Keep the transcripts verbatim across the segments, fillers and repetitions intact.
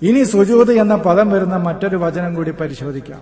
ഇനി സുജൂദ് എന്ന പദം വരുന്ന മറ്റൊരു വചനം കൂടി പരിശോധിക്കാം.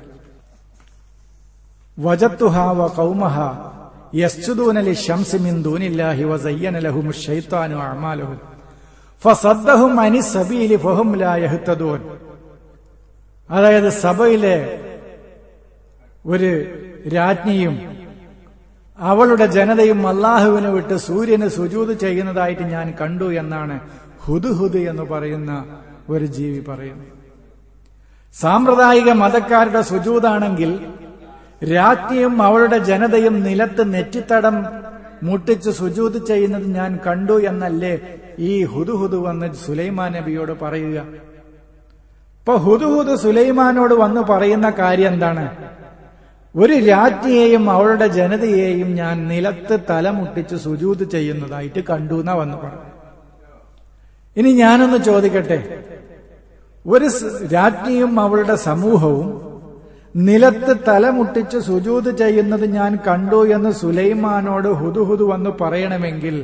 വജത്തുഹാ വ ഖൗമഹ യസ്ജുദൂന ലിശംസി മിൻ ദൂനില്ലാഹി വസയ്യന ലഹുമുശ് ശൈത്താനു അഅമാലഹും ഫസദ്ദഹും അനിസ് സബീലി ഫഹും ലാ യഹ്തദൂൻ. അതായത് സഭയിലെ ഒരു രാജ്ഞിയും അവളുടെ ജനതയും അല്ലാഹുവിനെ വിട്ട് സൂര്യന് സുജൂദ് ചെയ്യുന്നതായിട്ട് ഞാൻ കണ്ടു എന്നാണ് ഹുദ്ഹുദ് എന്ന് പറയുന്ന ഒരു ജീവി പറയുന്നു. സാമ്പ്രദായിക മതക്കാരുടെ സുജൂദാണെങ്കിൽ രാജ്ഞിയും അവളുടെ ജനതയും നിലത്ത് നെറ്റിത്തടം മുട്ടിച്ച് സുജൂദ് ചെയ്യുന്നത് ഞാൻ കണ്ടു എന്നല്ലേ ഈ ഹുദ്ഹുദ് വന്ന് സുലൈമാൻ നബിയോട് പറയുക. ഇപ്പൊ ഹുദ്ഹുദ് സുലൈമാനോട് വന്ന് പറയുന്ന കാര്യം എന്താണ്? ഒരു രാജ്ഞിയെയും അവളുടെ ജനതയെയും ഞാൻ നിലത്ത് തലമുട്ടിച്ച് സുജൂദ് ചെയ്യുന്നതായിട്ട് കണ്ടു എന്നാ വന്ന് പറഞ്ഞു. ഇനി ഞാനൊന്ന് ചോദിക്കട്ടെ, ഒരു രാജ്ഞിയും അവളുടെ സമൂഹവും നിലത്ത് തലമുട്ടിച്ച് സുജൂദ് ചെയ്യുന്നത് ഞാൻ കണ്ടു എന്ന് സുലൈമാനോട് ഹുദ്ഹുദ് വന്ന് പറയണമെങ്കിൽ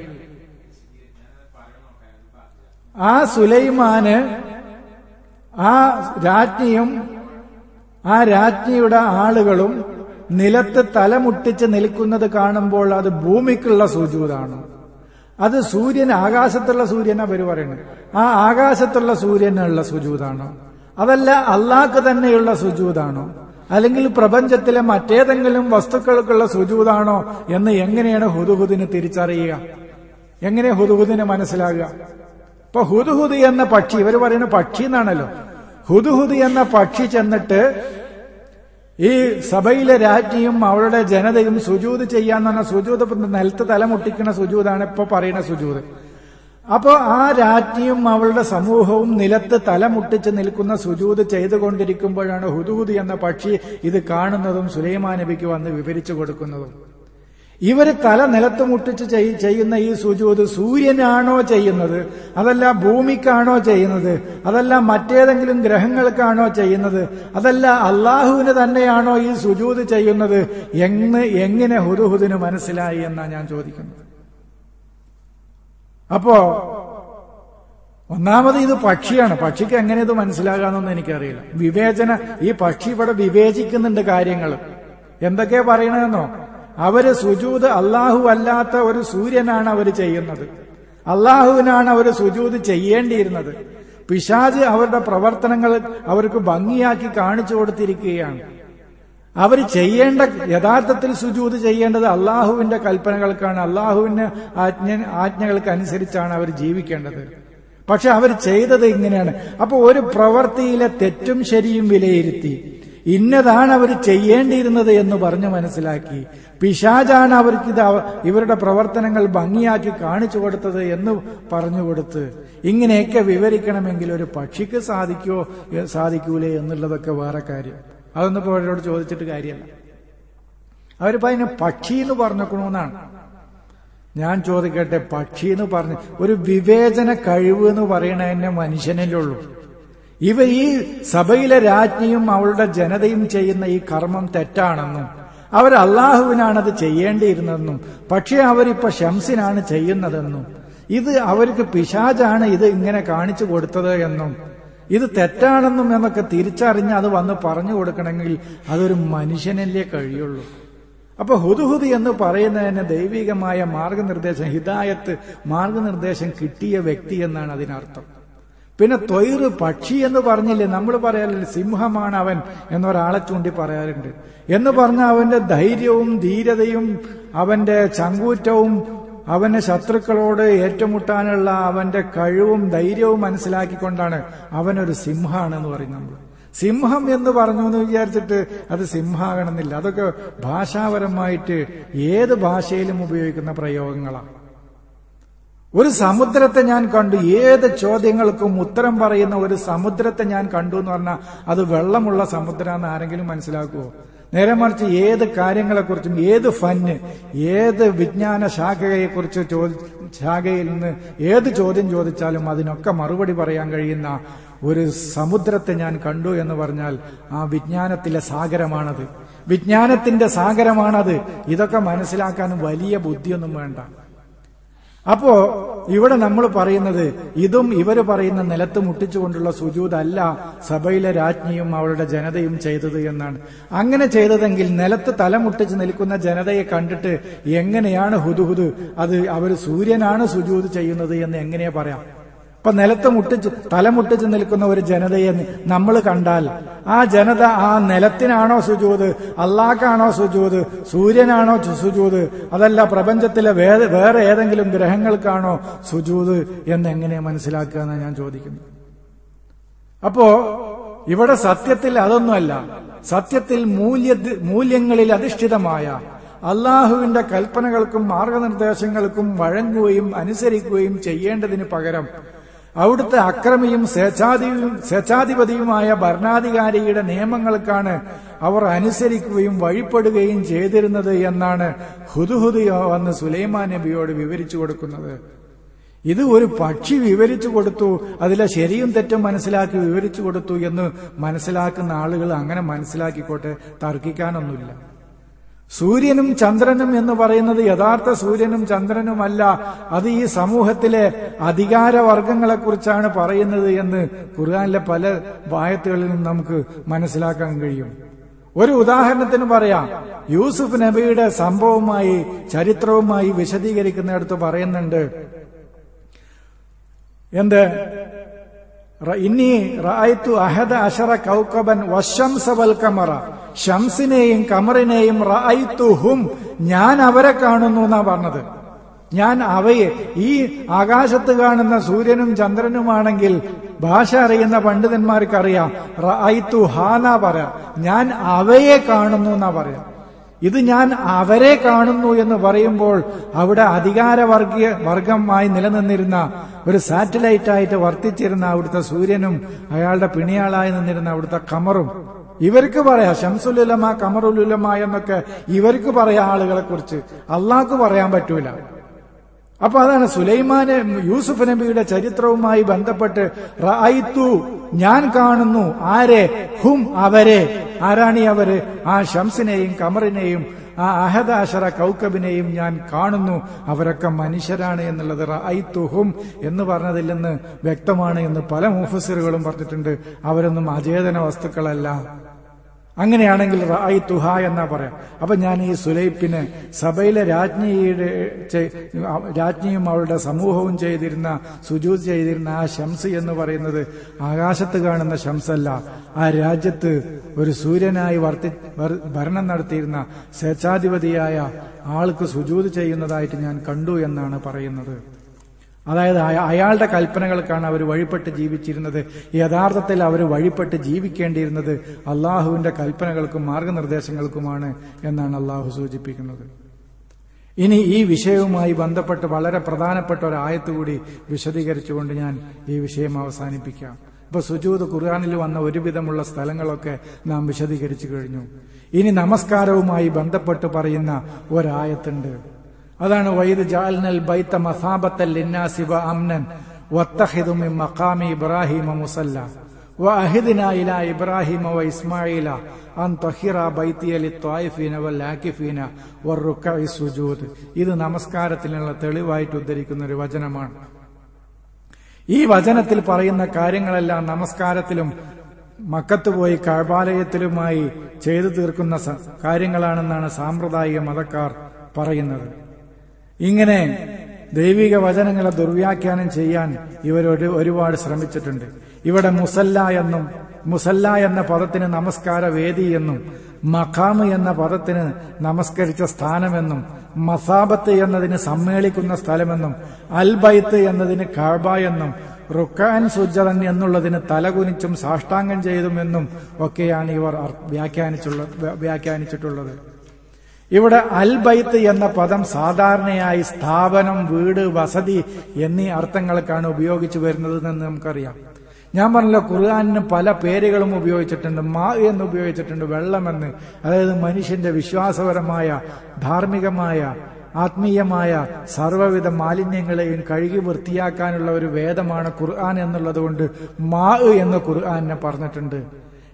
ആ സുലൈമാന് ആ രാജ്ഞിയും ആ രാജ്ഞിയുടെ ആളുകളും നിലത്ത് തലമുട്ടിച്ച് നിൽക്കുന്നത് കാണുമ്പോൾ അത് ഭൂമിക്കുള്ള സുജൂദാണ്? അത് സൂര്യൻ, ആകാശത്തുള്ള സൂര്യനാ പേര് പറയുന്നത്, ആ ആകാശത്തുള്ള സൂര്യനുള്ള സുജൂദാണോ? അതല്ല അള്ളാഹ്ക്ക് തന്നെയുള്ള സുജൂദാണോ? അല്ലെങ്കിൽ പ്രപഞ്ചത്തിലെ മറ്റേതെങ്കിലും വസ്തുക്കൾക്കുള്ള സുജൂദാണോ എന്ന് എങ്ങനെയാണ് ഹുദ്ഹുദിന് തിരിച്ചറിയുക? എങ്ങനെ ഹുദ്ഹുദിന് മനസ്സിലാകുക? ഇപ്പൊ ഹുദ്ഹുദ് എന്ന പക്ഷി, ഇവർ പറയുന്ന പക്ഷി എന്നാണല്ലോ, ഹുദ്ഹുദ് എന്ന പക്ഷി ചെന്നിട്ട് ഈ സഭയിലെ രാജ്ഞിയും അവളുടെ ജനതയും സുജൂദ് ചെയ്യാന്ന് പറഞ്ഞ സുജൂദ് നിലത്ത് തലമുട്ടിക്കുന്ന സുജൂദാണ് ഇപ്പൊ പറയുന്ന സുജൂദ്. അപ്പോ ആ രാജ്ഞിയും അവളുടെ സമൂഹവും നിലത്ത് തലമുട്ടിച്ച് നിൽക്കുന്ന സുജൂദ് ചെയ്തുകൊണ്ടിരിക്കുമ്പോഴാണ് ഹുദ്ഹുദ് എന്ന പക്ഷി ഇത് കാണുന്നതും സുലൈമാൻ നബിക്ക് വന്ന് വിവരിച്ചു കൊടുക്കുന്നതും. ഇവര് തല നിലത്ത് മുട്ടിച്ച് ചെയ്യുന്ന ഈ സുജൂദ് സൂര്യനാണോ ചെയ്യുന്നത്, അതല്ല ഭൂമിക്കാണോ ചെയ്യുന്നത്, അതല്ല മറ്റേതെങ്കിലും ഗ്രഹങ്ങൾക്കാണോ ചെയ്യുന്നത്, അതല്ല അള്ളാഹുവിന് തന്നെയാണോ ഈ സുജൂദ് ചെയ്യുന്നത് എന്ന് എങ്ങനെ ഹുദ്ഹുദിന് മനസ്സിലായി എന്നാ ഞാൻ ചോദിക്കുന്നത്. അപ്പോ ഒന്നാമത് ഇത് പക്ഷിയാണ്, പക്ഷിക്ക് എങ്ങനെ ഇത് മനസ്സിലാകാന്നൊന്നും എനിക്കറിയില്ല. വിവേചന ഈ പക്ഷി ഇവിടെ വിവേചിക്കുന്നുണ്ട് കാര്യങ്ങൾ. എന്തൊക്കെയാ പറയണതെന്നോ, അവര് സുജൂദ് അള്ളാഹു അല്ലാത്ത ഒരു സൂര്യനാണ് അവർ ചെയ്യുന്നത്, അള്ളാഹുവിനാണ് അവർ സുജൂദ് ചെയ്യേണ്ടിയിരുന്നത്. പിശാച് അവരുടെ പ്രവർത്തനങ്ങൾ അവർക്ക് ഭംഗിയാക്കി കാണിച്ചു കൊടുത്തിരിക്കുകയാണ്. അവർ ചെയ്യേണ്ട, യഥാർത്ഥത്തിൽ സുജൂദ് ചെയ്യേണ്ടത് അള്ളാഹുവിന്റെ കൽപ്പനകൾക്കാണ്, അള്ളാഹുവിന്റെ ആജ്ഞ ആജ്ഞകൾക്ക് അനുസരിച്ചാണ് അവർ ജീവിക്കേണ്ടത്. പക്ഷെ അവർ ചെയ്തത് ഇങ്ങനെയാണ്. അപ്പൊ ഒരു പ്രവൃത്തിയിലെ തെറ്റും ശരിയും വിലയിരുത്തി ഇന്നതാണ് അവർ ചെയ്യേണ്ടിയിരുന്നത് എന്ന് പറഞ്ഞു മനസ്സിലാക്കി പിശാചാണ് അവർക്ക് ഇത് ഇവരുടെ പ്രവർത്തനങ്ങൾ ഭംഗിയാക്കി കാണിച്ചു കൊടുത്തത് എന്ന് പറഞ്ഞുകൊടുത്ത് ഇങ്ങനെയൊക്കെ വിവരിക്കണമെങ്കിൽ ഒരു പക്ഷിക്ക് സാധിക്കോ സാധിക്കൂലേ എന്നുള്ളതൊക്കെ വേറെ കാര്യം. അതൊന്നും ഇപ്പോൾ അവരോട് ചോദിച്ചിട്ട് കാര്യമല്ല. അവരിപ്പോ അതിന് പക്ഷി എന്ന് പറഞ്ഞേക്കണമെന്നാണ്. ഞാൻ ചോദിക്കട്ടെ, പക്ഷി എന്ന് പറഞ്ഞ് ഒരു വിവേചന കഴിവ് എന്ന് പറയണ തന്നെ മനുഷ്യനല്ലുള്ളൂ. ഇവ ഈ സഭയിലെ രാജ്ഞിയും അവളുടെ ജനതയും ചെയ്യുന്ന ഈ കർമ്മം തെറ്റാണെന്നും അവർ അള്ളാഹുവിനാണത് ചെയ്യേണ്ടിയിരുന്നതെന്നും പക്ഷേ അവരിപ്പോ ഷംസിനാണ് ചെയ്യുന്നതെന്നും ഇത് അവർക്ക് പിശാചാണ് ഇത് ഇങ്ങനെ കാണിച്ചു കൊടുത്തത് എന്നും ഇത് തെറ്റാണെന്നും എന്നൊക്കെ തിരിച്ചറിഞ്ഞ് അത് വന്ന് പറഞ്ഞു കൊടുക്കണമെങ്കിൽ അതൊരു മനുഷ്യനല്ലേ കഴിയുള്ളൂ. അപ്പൊ ഹുദ്ഹുദ് എന്ന് പറയുന്നതിന് ദൈവികമായ മാർഗനിർദ്ദേശം, ഹിദായത്ത് മാർഗനിർദ്ദേശം കിട്ടിയ വ്യക്തി എന്നാണ് അതിനർത്ഥം. പിന്നെ ത്വയ്റ് പക്ഷി എന്ന് പറഞ്ഞില്ലേ, നമ്മൾ പറയാറില്ല സിംഹമാണ് അവൻ എന്നൊരാളെ ചൂണ്ടി പറയാറുണ്ട്. എന്ന് പറഞ്ഞ അവന്റെ ധൈര്യവും ധീരതയും അവന്റെ ചങ്കൂറ്റവും അവന്റെ ശത്രുക്കളോട് ഏറ്റുമുട്ടാനുള്ള അവന്റെ കഴിവും ധൈര്യവും മനസ്സിലാക്കിക്കൊണ്ടാണ് അവനൊരു സിംഹമാണെന്ന് പറയും. നമ്മൾ സിംഹം എന്ന് പറഞ്ഞു എന്ന് വിചാരിച്ചിട്ട് അത് സിംഹമാകണമെന്നില്ല. അതൊക്കെ ഭാഷാപരമായിട്ട് ഏത് ഭാഷയിലും ഉപയോഗിക്കുന്ന പ്രയോഗങ്ങളാണ്. ഒരു സമുദ്രത്തെ ഞാൻ കണ്ടു, ഏത് ചോദ്യങ്ങൾക്കും ഉത്തരം പറയുന്ന ഒരു സമുദ്രത്തെ ഞാൻ കണ്ടു എന്ന് പറഞ്ഞാൽ അത് വെള്ളമുള്ള സമുദ്രമെന്ന് ആരെങ്കിലും മനസ്സിലാക്കുമോ? നേരെ മറിച്ച് ഏത് കാര്യങ്ങളെക്കുറിച്ചും, ഏത് ഫന്ന്, ഏത് വിജ്ഞാന ശാഖയെക്കുറിച്ച് ചോദി ശാഖയിൽ നിന്ന് ഏത് ചോദ്യം ചോദിച്ചാലും അതിനൊക്കെ മറുപടി പറയാൻ കഴിയുന്ന ഒരു സമുദ്രത്തെ ഞാൻ കണ്ടു എന്ന് പറഞ്ഞാൽ ആ വിജ്ഞാനത്തിലെ സാഗരമാണത്, വിജ്ഞാനത്തിന്റെ സാഗരമാണത്. ഇതൊക്കെ മനസ്സിലാക്കാൻ വലിയ ബുദ്ധിയൊന്നും വേണ്ട. അപ്പോ ഇവിടെ നമ്മൾ പറയുന്നത് ഇതും ഇവര് പറയുന്ന നിലത്ത് മുട്ടിച്ചുകൊണ്ടുള്ള സുജൂദല്ല സഭയിലെ രാജ്ഞിയും അവളുടെ ജനതയും ചെയ്തത് എന്നാണ്. അങ്ങനെ ചെയ്തതെങ്കിൽ നിലത്ത് തലമുട്ടിച്ച് നിൽക്കുന്ന ജനതയെ കണ്ടിട്ട് എങ്ങനെയാണ് ഹുദുഹുദ് അത് അവർ സൂര്യനാണ് സുജൂദ് ചെയ്യുന്നത് എന്ന് എങ്ങനെയാ പറയാം? അപ്പൊ നിലത്ത് മുട്ടിച്ച് തലമുട്ടിച്ച് നിൽക്കുന്ന ഒരു ജനതയെ നമ്മൾ കണ്ടാൽ ആ ജനത ആ നിലത്തിനാണോ സുജൂദ്, അള്ളാഹ്ക്കാണോ സുജൂദ്, സൂര്യനാണോ സുജൂദ്, അതല്ല പ്രപഞ്ചത്തിലെ വേറെ ഏതെങ്കിലും ഗ്രഹങ്ങൾക്കാണോ സുജൂദ് എന്നെങ്ങനെ മനസ്സിലാക്കുക എന്നാണ് ഞാൻ ചോദിക്കുന്നത്. അപ്പോ ഇവിടെ സത്യത്തിൽ അതൊന്നുമല്ല. സത്യത്തിൽ മൂല്യ മൂല്യങ്ങളിൽ അധിഷ്ഠിതമായ അള്ളാഹുവിന്റെ കൽപ്പനകൾക്കും മാർഗനിർദ്ദേശങ്ങൾക്കും വഴങ്ങുകയും അനുസരിക്കുകയും ചെയ്യേണ്ടതിന് പകരം അവിടുത്തെ അക്രമിയും സ്വേച്ഛാധിപതിയും സ്വേച്ഛാധിപതിയുമായ ഭരണാധികാരിയുടെ നിയമങ്ങൾക്കാണ് അവർ അനുസരിക്കുകയും വഴിപ്പെടുകയും ചെയ്തിരുന്നത് എന്നാണ് ഹുദുഹുദ് വന്ന് സുലൈമാൻ നബിയോട് വിവരിച്ചു കൊടുക്കുന്നത്. ഇത് ഒരു പക്ഷി വിവരിച്ചു കൊടുത്തു, അതിലെ ശരിയും തെറ്റും മനസ്സിലാക്കി വിവരിച്ചു കൊടുത്തു എന്ന് മനസ്സിലാക്കുന്ന ആളുകൾ അങ്ങനെ മനസ്സിലാക്കിക്കോട്ടെ, തർക്കിക്കാനൊന്നുമില്ല. സൂര്യനും ചന്ദ്രനും എന്ന് പറയുന്നത് യഥാർത്ഥ സൂര്യനും ചന്ദ്രനുമല്ല, അത് ഈ സമൂഹത്തിലെ അധികാരവർഗങ്ങളെക്കുറിച്ചാണ് പറയുന്നത് എന്ന് ഖുർആനിലെ പല ആയത്തുകളിൽ നിന്നും നമുക്ക് മനസ്സിലാക്കാൻ കഴിയും. ഒരു ഉദാഹരണത്തിന് പറയാം, യൂസുഫ് നബിയുടെ സംഭവവുമായി ചരിത്രവുമായി വിശദീകരിക്കുന്നിടത്ത് പറയുന്നുണ്ട് എന്ത്, ഇന്നി റഅയ്തു അഹദ അശറ കൗകബൻ വശംസ വൽ ഖമറ, ഷംസിനെയും കമറിനെയും റഅയ്തുഹും, ഞാൻ അവരെ കാണുന്നു എന്നാ പറഞ്ഞത്. ഞാൻ അവയെ, ഈ ആകാശത്ത് കാണുന്ന സൂര്യനും ചന്ദ്രനുമാണെങ്കിൽ ഭാഷ അറിയുന്ന പണ്ഡിതന്മാർക്കറിയാം റഅയ്തു ഹാന്നാ പറയാം, ഞാൻ അവയെ കാണുന്നു എന്നാ പറയാം. ഇത് ഞാൻ അവരെ കാണുന്നു എന്ന് പറയുമ്പോൾ അവിടെ അധികാരവർഗീയ വർഗമായി നിലനിന്നിരുന്ന ഒരു സാറ്റലൈറ്റായിട്ട് വർത്തിച്ചിരുന്ന അവിടുത്തെ സൂര്യനും അയാളുടെ പിണിയാളായി നിന്നിരുന്ന അവിടുത്തെ ഖമറും, ഇവർക്ക് പറയാം ശംസുലുലമ ഖമറുലുലമ എന്നൊക്കെ ഇവർക്ക് പറയാം ആളുകളെ കുറിച്ച്, അള്ളാഹ്ക്ക് പറയാൻ പറ്റൂല. അപ്പൊ അതാണ് സുലൈമാന് യൂസുഫ് നബിയുടെ ചരിത്രവുമായി ബന്ധപ്പെട്ട് റഅയ്തു, ഞാൻ കാണുന്നു, ആരെ, ഹും അവരെ. ആരാണീ അവര്? ആ ഷംസിനെയും കമറിനെയും ആ അഹദ അശറ കൗക്കബിനെയും ഞാൻ കാണുന്നു, അവരൊക്കെ മനുഷ്യരാണ് എന്നുള്ളത് റഅയ്തുഹും എന്ന് പറഞ്ഞതിൽ നിന്ന് വ്യക്തമാണ് എന്ന് പല മുഫസ്സിറുകളും പറഞ്ഞിട്ടുണ്ട്. അവരൊന്നും അചേതന വസ്തുക്കളല്ല. അങ്ങനെയാണെങ്കിൽ റഅയ്തുഹ എന്നാ പറയാം. അപ്പൊ ഞാൻ ഈ സുലൈപ്പിന് സഭയിലെ രാജ്ഞിയുടെ രാജ്ഞിയും അവളുടെ സമൂഹവും ചെയ്തിരുന്ന സുജൂദ് ചെയ്തിരുന്ന ആ ശംസ് എന്ന് പറയുന്നത് ആകാശത്ത് കാണുന്ന ശംസല്ല, ആ രാജ്യത്ത് ഒരു സൂര്യനായി വർത്തി ഭരണം നടത്തിയിരുന്ന സ്വേച്ഛാധിപതിയായ ആൾക്ക് സുജൂദ് ചെയ്യുന്നതായിട്ട് ഞാൻ കണ്ടു എന്നാണ് പറയുന്നത്. അതായത് അയാളുടെ കൽപ്പനകൾക്കാണ് അവർ വഴിപ്പെട്ട് ജീവിച്ചിരുന്നത്. യഥാർത്ഥത്തിൽ അവർ വഴിപ്പെട്ട് ജീവിക്കേണ്ടിയിരുന്നത് അള്ളാഹുവിന്റെ കൽപ്പനകൾക്കും മാർഗനിർദ്ദേശങ്ങൾക്കുമാണ് എന്നാണ് അള്ളാഹു സൂചിപ്പിക്കുന്നത്. ഇനി ഈ വിഷയവുമായി ബന്ധപ്പെട്ട് വളരെ പ്രധാനപ്പെട്ട ഒരു ആയത്ത് കൂടി വിശദീകരിച്ചുകൊണ്ട് ഞാൻ ഈ വിഷയം അവസാനിപ്പിക്കാം. ഇപ്പൊ സുജൂദ് ഖുർആനിൽ വന്ന ഒരുവിധമുള്ള സ്ഥലങ്ങളൊക്കെ നാം വിശദീകരിച്ചു കഴിഞ്ഞു. ഇനി നമസ്കാരവുമായി ബന്ധപ്പെട്ട് പറയുന്ന ഒരായത്തുണ്ട്. അതാണ് വൈദ് ജഅൽനൽ ബൈത മസാബത്തൽ ലിന്നാസി വഅംനൻ വത്തഖിദു മിൻ മഖാമി ഇബ്രാഹീമ മുസല്ല വഅഹിദ്നാ ഇലാ ഇബ്രാഹീമ വഇസ്മാഈല അൻ തഹിറ ബൈതിയ ലിത്വായിഫീന വൽആകിഫീന വറുക്കഇ സുജൂദ്. ഇത് നമസ്കാരത്തിനുള്ള തെളിവായിട്ട് ഉദ്ധരിക്കുന്ന ഒരു വചനമാണ്. ഈ വചനത്തിൽ പറയുന്ന കാര്യങ്ങളെല്ലാം നമസ്കാരത്തിലും മക്കത്ത് പോയി കഅബാലയത്തിലുമായി ചെയ്തു തീർക്കുന്ന കാര്യങ്ങളാണെന്നാണ് സാമ്പ്രദായിക മതക്കാർ പറയുന്നത്. ഇങ്ങനെ ദൈവിക വചനങ്ങളെ ദുർവ്യാഖ്യാനം ചെയ്യാൻ ഇവരൊരു ഒരുപാട് ശ്രമിച്ചിട്ടുണ്ട്. ഇവിടെ മുസല്ല എന്നും മുസല്ല എന്ന പദത്തിന് നമസ്കാര വേദി എന്നും മഖാമ് എന്ന പദത്തിന് നമസ്കരിച്ച സ്ഥാനമെന്നും മസാബത്ത് എന്നതിന് സമ്മേളിക്കുന്ന സ്ഥലമെന്നും അൽ ബൈത്ത് എന്നതിന് കഅബ എന്നും റുക്അൻ സുജ്ജദൻ എന്നുള്ളതിന് തലകുനിച്ചും സാഷ്ടാംഗം ചെയ്തുമെന്നും ഒക്കെയാണ് ഇവർ വ്യാഖ്യാനിച്ചുള്ള വ്യാഖ്യാനിച്ചിട്ടുള്ളത്. ഇവിടെ അൽ ബൈത്ത് എന്ന പദം സാധാരണയായി സ്ഥാപനം, വീട്, വസതി എന്നീ അർത്ഥങ്ങൾക്കാണ് ഉപയോഗിച്ചു വരുന്നതെന്ന് നമുക്കറിയാം. ഞാൻ പറഞ്ഞല്ലോ, ഖുർആനിന് പല പേരുകളും ഉപയോഗിച്ചിട്ടുണ്ട്. മാ എന്ന് ഉപയോഗിച്ചിട്ടുണ്ട്, വെള്ളമെന്ന്. അതായത് മനുഷ്യന്റെ വിശ്വാസപരമായ, ധാർമ്മികമായ, ആത്മീയമായ സർവ്വവിധ മാലിന്യങ്ങളെയും കഴുകി വൃത്തിയാക്കാനുള്ള ഒരു വേദമാണ് ഖുർആൻ എന്നുള്ളത് കൊണ്ട് മാ എന്ന് ഖുർആനെ പറഞ്ഞിട്ടുണ്ട്.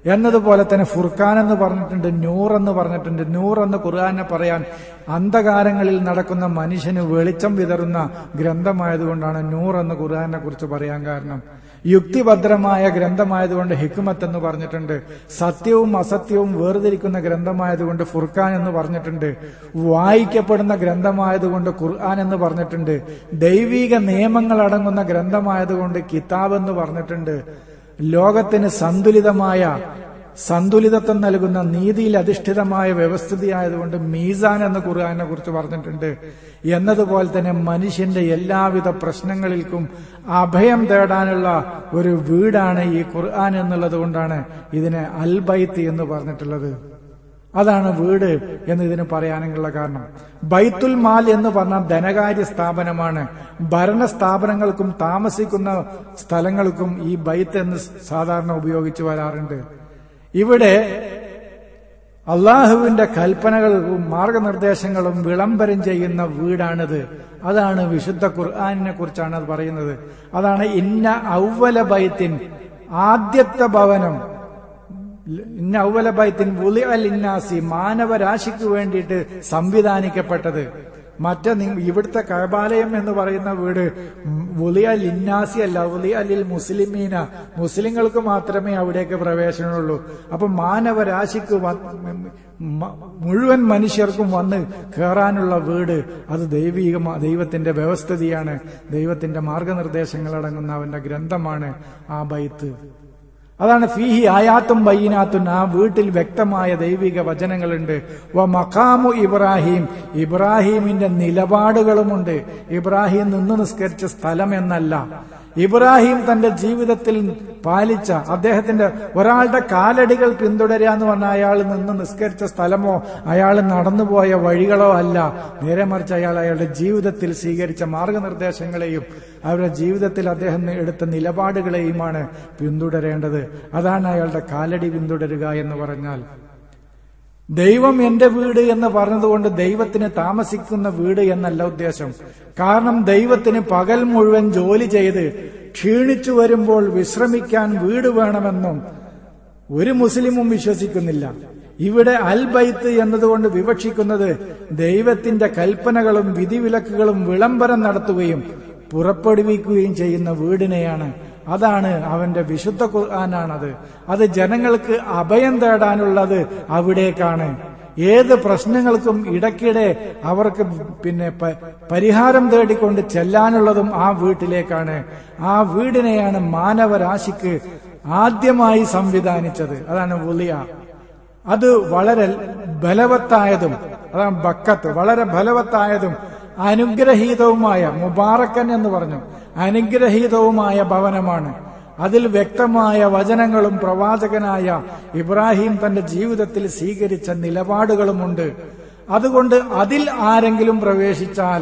എന്നതുപോലെ തന്നെ ഫുർഖാൻ എന്ന് പറഞ്ഞിട്ടുണ്ട്, നൂർ എന്ന് പറഞ്ഞിട്ടുണ്ട്. നൂർ എന്ന് ഖുർആനെ പറയാൻ അന്ധകാരങ്ങളിൽ നടക്കുന്ന മനുഷ്യന് വെളിച്ചം വിതറുന്ന ഗ്രന്ഥമായതുകൊണ്ടാണ് നൂർ എന്ന് ഖുർആനെ കുറിച്ച് പറയാൻ കാരണം. യുക്തിഭദ്രമായ ഗ്രന്ഥമായതുകൊണ്ട് ഹിക്മത്ത് എന്ന് പറഞ്ഞിട്ടുണ്ട്. സത്യവും അസത്യവും വേർതിരിക്കുന്ന ഗ്രന്ഥമായതുകൊണ്ട് ഫുർഖാൻ എന്ന് പറഞ്ഞിട്ടുണ്ട്. വായിക്കപ്പെടുന്ന ഗ്രന്ഥമായതുകൊണ്ട് ഖുർആൻ എന്ന് പറഞ്ഞിട്ടുണ്ട്. ദൈവിക നിയമങ്ങൾ അടങ്ങുന്ന ഗ്രന്ഥമായതുകൊണ്ട് കിതാബ് എന്ന് പറഞ്ഞിട്ടുണ്ട്. ലോകത്തിന് സന്തുലിതമായ സന്തുലിതത്വം നൽകുന്ന നീതിയിൽ അധിഷ്ഠിതമായ വ്യവസ്ഥിതിയായതുകൊണ്ട് മീസാൻ എന്ന് ഖുർആനെ കുറിച്ച് പറഞ്ഞിട്ടുണ്ട്. എന്നതുപോലെ തന്നെ മനുഷ്യന്റെ എല്ലാവിധ പ്രശ്നങ്ങളിൽക്കും അഭയം തേടാനുള്ള ഒരു വീടാണ് ഈ ഖുർആൻ എന്നുള്ളത് കൊണ്ടാണ് ഇതിനെ അൽ ബൈത്ത് എന്ന് പറഞ്ഞിട്ടുള്ളത്. അതാണ് വീട് എന്ന് ഇതിന് പറയാനുള്ള കാരണം. ബൈത്തുൽ മാൽ എന്ന് പറഞ്ഞ ധനകാര്യ സ്ഥാപനമാണ്. ഭരണ സ്ഥാപനങ്ങൾക്കും താമസിക്കുന്ന സ്ഥലങ്ങൾക്കും ഈ ബൈത്ത് എന്ന് സാധാരണ ഉപയോഗിച്ചു വരാറുണ്ട്. ഇവിടെ അള്ളാഹുവിന്റെ കൽപ്പനകളും മാർഗനിർദ്ദേശങ്ങളും വിളംബരം ചെയ്യുന്ന വീടാണിത്. അതാണ് വിശുദ്ധ ഖുർആനിനെ കുറിച്ചാണ് അത് പറയുന്നത്. അതാണ് ഇന്ന ഔവല ബൈത്തിൻ, ആദ്യത്തെ ഭവനം, ഇന്ന ഔവല ബൈത്തിൻ വുളിഅ ലിന്നാസി, മാനവരാശിക്ക് വേണ്ടിയിട്ട് സംവിധാനിക്കപ്പെട്ടത്. മറ്റേ ഇവിടുത്തെ കഅബാലയം എന്ന് പറയുന്ന വീട് വുളിഅ ലിന്നാസി അല്ല, വുളിഅ ലിൽ മുസ്ലിമീന, മുസ്ലിങ്ങൾക്ക് മാത്രമേ അവിടേക്ക് പ്രവേശനമുള്ളൂ. അപ്പൊ മാനവരാശിക്ക് മുഴുവൻ മനുഷ്യർക്കും വന്ന് കയറാനുള്ള വീട് അത് ദൈവിക ദൈവത്തിന്റെ വ്യവസ്ഥിതിയാണ്. ദൈവത്തിന്റെ മാർഗനിർദ്ദേശങ്ങൾ അടങ്ങുന്ന അവന്റെ ഗ്രന്ഥമാണ് ആ ബൈത്ത്. അതാണ് ഫീഹി ആയാത്തും ബയ്യിനാത്തുൻ, ആ വീട്ടിൽ വ്യക്തമായ ദൈവിക വചനങ്ങളുണ്ട്. വ മഖാമു ഇബ്രാഹിം, ഇബ്രാഹിമിന്റെ നിലപാടുകളുമുണ്ട്. ഇബ്രാഹിം നിന്ന് നിസ്കരിച്ച സ്ഥലം എന്നല്ല, ഇബ്രാഹിം തന്റെ ജീവിതത്തിൽ പാലിച്ച അദ്ദേഹത്തിന്റെ ഒരാളുടെ കാലടികൾ പിന്തുടരുക എന്ന് പറഞ്ഞാൽ അയാൾ നിന്ന് നിസ്കരിച്ച സ്ഥലമോ അയാൾ നടന്നുപോയ വഴികളോ അല്ല. നേരെ മറിച്ച് അയാൾ അയാളുടെ ജീവിതത്തിൽ സ്വീകരിച്ച മാർഗനിർദ്ദേശങ്ങളെയും അവരുടെ ജീവിതത്തിൽ അദ്ദേഹം എടുത്ത നിലപാടുകളെയുമാണ് പിന്തുടരേണ്ടത്. അതാണ് അയാളുടെ കാലടി പിന്തുടരുക എന്ന് പറഞ്ഞാൽ. ദൈവം എന്റെ വീട് എന്ന് പറഞ്ഞതുകൊണ്ട് ദൈവത്തിന് താമസിക്കുന്ന വീട് എന്നല്ല ഉദ്ദേശം. കാരണം ദൈവത്തിന് പകൽ മുഴുവൻ ജോലി ചെയ്ത് ക്ഷീണിച്ചു വരുമ്പോൾ വിശ്രമിക്കാൻ വീട് വേണമെന്നും ഒരു മുസ്ലിമും വിശ്വസിക്കുന്നില്ല. ഇവിടെ അൽ ബൈത്ത് എന്നതുകൊണ്ട് വിവക്ഷിക്കുന്നത് ദൈവത്തിന്റെ കൽപ്പനകളും വിധിവിലക്കുകളും വിളംബരം നടത്തുകയും പുറപ്പെടുവിക്കുകയും ചെയ്യുന്ന വീടിനെയാണ്. അതാണ് അവന്റെ വിശുദ്ധ ഖുർആനാണത്. അത് ജനങ്ങൾക്ക് അഭയം തേടാനുള്ളത് അവിടേക്കാണ്. ഏത് പ്രശ്നങ്ങൾക്കും ഇടയ്ക്കിടെ അവർക്ക് പിന്നെ പരിഹാരം തേടിക്കൊണ്ട് ചെല്ലാനുള്ളതും ആ വീട്ടിലേക്കാണ്. ആ വീടിനെയാണ് മാനവരാശിക്ക് ആദ്യമായി സംവിധാനിച്ചത്. അതാണ് വുളിയ. അത് വളരെ ബലവത്തായതും, അതാണ് ബക്കത്ത്, വളരെ ബലവത്തായതും അനുഗ്രഹീതവുമായ, മുബാറക്കൻ എന്ന് പറഞ്ഞു, അനുഗ്രഹീതവുമായ ഭവനമാണ്. അതിൽ വ്യക്തമായ വചനങ്ങളും പ്രവാചകനായ ഇബ്രാഹിം തന്റെ ജീവിതത്തിൽ സ്വീകരിച്ച നിലപാടുകളുമുണ്ട്. അതുകൊണ്ട് അതിൽ ആരെങ്കിലും പ്രവേശിച്ചാൽ,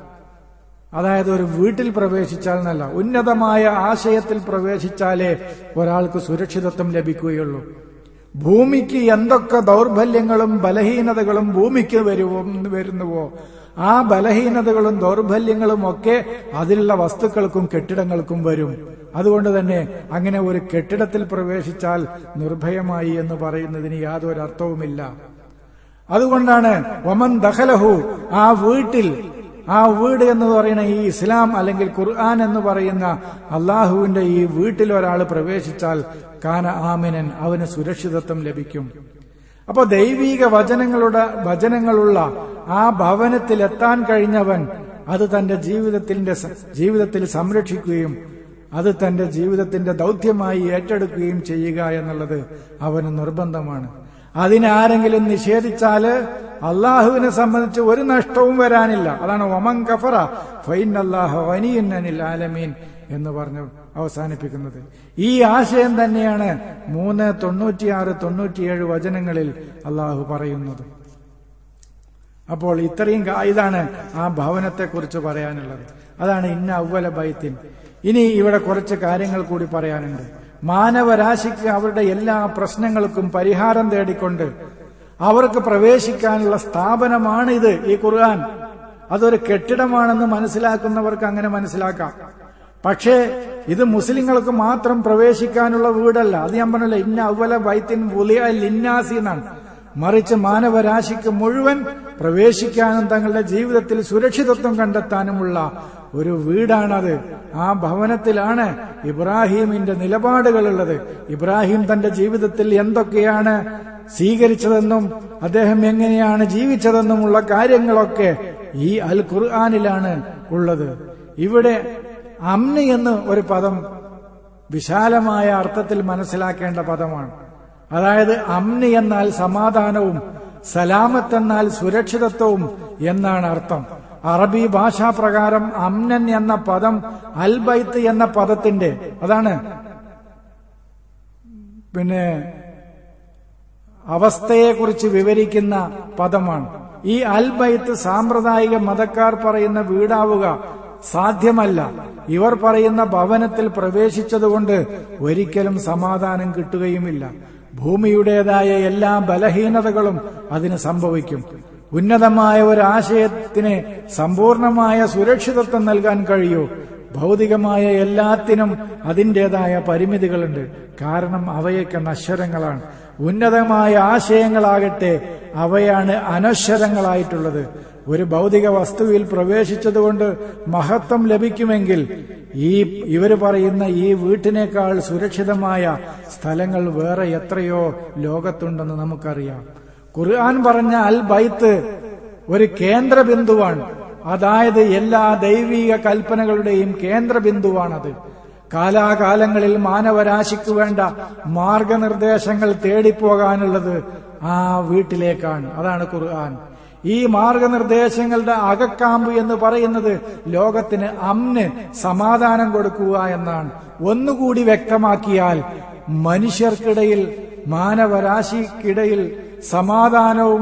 അതായത് ഒരു വീട്ടിൽ പ്രവേശിച്ചാൽ എന്നല്ല, ഉന്നതമായ ആശയത്തിൽ പ്രവേശിച്ചാലേ ഒരാൾക്ക് സുരക്ഷിതത്വം ലഭിക്കുകയുള്ളൂ. ഭൂമിക്ക് എന്തൊക്കെ ദൗർബല്യങ്ങളും ബലഹീനതകളും ഭൂമിക്ക് വരുവോ വരുന്നുവോ ആ ബലഹീനതകളും ദൗർബല്യങ്ങളും ഒക്കെ അതിലുള്ള വസ്തുക്കൾക്കും കെട്ടിടങ്ങൾക്കും വരും. അതുകൊണ്ട് തന്നെ അങ്ങനെ ഒരു കെട്ടിടത്തിൽ പ്രവേശിച്ചാൽ നിർഭയമായി എന്ന് പറയുന്നതിന് യാതൊരു അർത്ഥവുമില്ല. അതുകൊണ്ടാണ് വമൻ ദഖലഹു, ആ വീട്ടിൽ, ആ വീട് എന്ന് പറയുന്ന ഈ ഇസ്ലാം അല്ലെങ്കിൽ ഖുർആൻ എന്ന് പറയുന്ന അള്ളാഹുവിന്റെ ഈ വീട്ടിൽ ഒരാൾ പ്രവേശിച്ചാൽ കാന ആമിനൻ, അവന് സുരക്ഷിതത്വം ലഭിക്കും. അപ്പൊ ദൈവീക വചനങ്ങളുടെ വചനങ്ങളുള്ള ആ ഭവനത്തിൽ എത്താൻ കഴിഞ്ഞവൻ അത് തന്റെ ജീവിതത്തിന്റെ ജീവിതത്തിൽ സംരക്ഷിക്കുകയും അത് തന്റെ ജീവിതത്തിന്റെ ദൗത്യമായി ഏറ്റെടുക്കുകയും ചെയ്യുക എന്നുള്ളത് അവന് നിർബന്ധമാണ്. അതിനാരെങ്കിലും നിഷേധിച്ചാല് അള്ളാഹുവിനെ സംബന്ധിച്ച് ഒരു നഷ്ടവും വരാനില്ല. അതാണ് വമൻ കഫറ ഫഇന്നല്ലാഹു ഗനിയ്യുൻ അനിൽ ആലമീൻ എന്ന് പറഞ്ഞു അവസാനിപ്പിക്കുന്നത്. ഈ ആശയം തന്നെയാണ് മൂന്ന് തൊണ്ണൂറ്റിയാറ് തൊണ്ണൂറ്റിയേഴ് വചനങ്ങളിൽ അള്ളാഹു പറയുന്നത്. അപ്പോൾ ഇത്രയും ഇതാണ് ആ ഭവനത്തെക്കുറിച്ച് പറയാനുള്ളത്. അതാണ് ഇന്ന അവ്വല ബൈത്തിൻ. ഇനി ഇവിടെ കുറച്ച് കാര്യങ്ങൾ കൂടി പറയാനുണ്ട്. മാനവരാശിക്ക് അവരുടെ എല്ലാ പ്രശ്നങ്ങൾക്കും പരിഹാരം തേടിക്കൊണ്ട് അവർക്ക് പ്രവേശിക്കാനുള്ള സ്ഥാപനമാണിത് ഈ ഖുർആൻ. അതൊരു കെട്ടിടമാണെന്ന് മനസ്സിലാക്കുന്നവർക്ക് അങ്ങനെ മനസ്സിലാക്കാം. പക്ഷേ ഇത് മുസ്ലിങ്ങൾക്ക് മാത്രം പ്രവേശിക്കാനുള്ള വീടല്ല. അത് ഞാൻ പറഞ്ഞല്ലോ, ഇന്ന അവല ബൈത്തിൻ വുളിഅ ലിന്നാസി എന്നാണ്. മറിച്ച് മാനവരാശിക്ക് മുഴുവൻ പ്രവേശിക്കാനും തങ്ങളുടെ ജീവിതത്തിൽ സുരക്ഷിതത്വം കണ്ടെത്താനുമുള്ള ഒരു വീടാണത്. ആ ഭവനത്തിലാണ് ഇബ്രാഹീമിന്റെ നിലപാടുകളുള്ളത്. ഇബ്രാഹിം തന്റെ ജീവിതത്തിൽ എന്തൊക്കെയാണ് സ്വീകരിച്ചതെന്നും അദ്ദേഹം എങ്ങനെയാണ് ജീവിച്ചതെന്നുമുള്ള കാര്യങ്ങളൊക്കെ ഈ അൽ ഖുർആനിലാണ് ഉള്ളത്. ഇവിടെ അമ്ന് എന്ന് ഒരു പദം വിശാലമായ അർത്ഥത്തിൽ മനസ്സിലാക്കേണ്ട പദമാണ്. അതായത് അമ്ന് എന്നാൽ സമാധാനവും സലാമത്ത് എന്നാൽ സുരക്ഷിതത്വവും എന്നാണ് അർത്ഥം. അറബി ഭാഷാപ്രകാരം അമ്നൻ എന്ന പദം അൽ ബൈത്ത് എന്ന പദത്തിന്റെ അതാണ് പിന്നെ അവസ്ഥയെക്കുറിച്ച് വിവരിക്കുന്ന പദമാണ്. ഈ അൽ ബൈത്ത് സാമ്പ്രദായിക മതക്കാർ പറയുന്ന വീടാവുക സാധ്യമല്ല. ഇവർ പറയുന്ന ഭവനത്തിൽ പ്രവേശിച്ചതുകൊണ്ട് ഒരിക്കലും സമാധാനം കിട്ടുകയുമില്ല. ഭൂമിയുടേതായ എല്ലാ ബലഹീനതകളും അതിന് സംഭവിക്കും. ഉന്നതമായ ഒരു ആശയത്തിന് സമ്പൂർണമായ സുരക്ഷിതത്വം നൽകാൻ കഴിയൂ. ഭൗതികമായ എല്ലാത്തിനും അതിൻ്റെതായ പരിമിതികളുണ്ട്. കാരണം അവയൊക്കെ നശ്വരങ്ങളാണ്. ഉന്നതമായ ആശയങ്ങളാകട്ടെ അവയാണ് അനശ്വരങ്ങളായിട്ടുള്ളത്. ഒരു ഭൗതിക വസ്തുവിൽ പ്രവേശിച്ചതുകൊണ്ട് മഹത്വം ലഭിക്കുമെങ്കിൽ ഈ ഇവര് പറയുന്ന ഈ വീട്ടിനേക്കാൾ സുരക്ഷിതമായ സ്ഥലങ്ങൾ വേറെ എത്രയോ ലോകത്തുണ്ടെന്ന് നമുക്കറിയാം. ഖുർആൻ പറഞ്ഞ അൽ ബൈത്ത് ഒരു കേന്ദ്ര ബിന്ദുവാണ്. അതായത് എല്ലാ ദൈവിക കൽപ്പനകളുടെയും കേന്ദ്ര ബിന്ദുവാണത്. കാലാകാലങ്ങളിൽ മാനവരാശിക്ക് വേണ്ട മാർഗനിർദ്ദേശങ്ങൾ തേടിപ്പോകാനുള്ളത് ആ വീട്ടിലേക്കാണ്. അതാണ് ഖുർആൻ. ഈ മാർഗനിർദ്ദേശങ്ങളുടെ അകക്കാമ്പ് എന്ന് പറയുന്നത് ലോകത്തിന് അമ്ന് സമാധാനം കൊടുക്കുക എന്നാണ്. ഒന്നുകൂടി വ്യക്തമാക്കിയാൽ മനുഷ്യർക്കിടയിൽ മാനവരാശിക്കിടയിൽ സമാധാനവും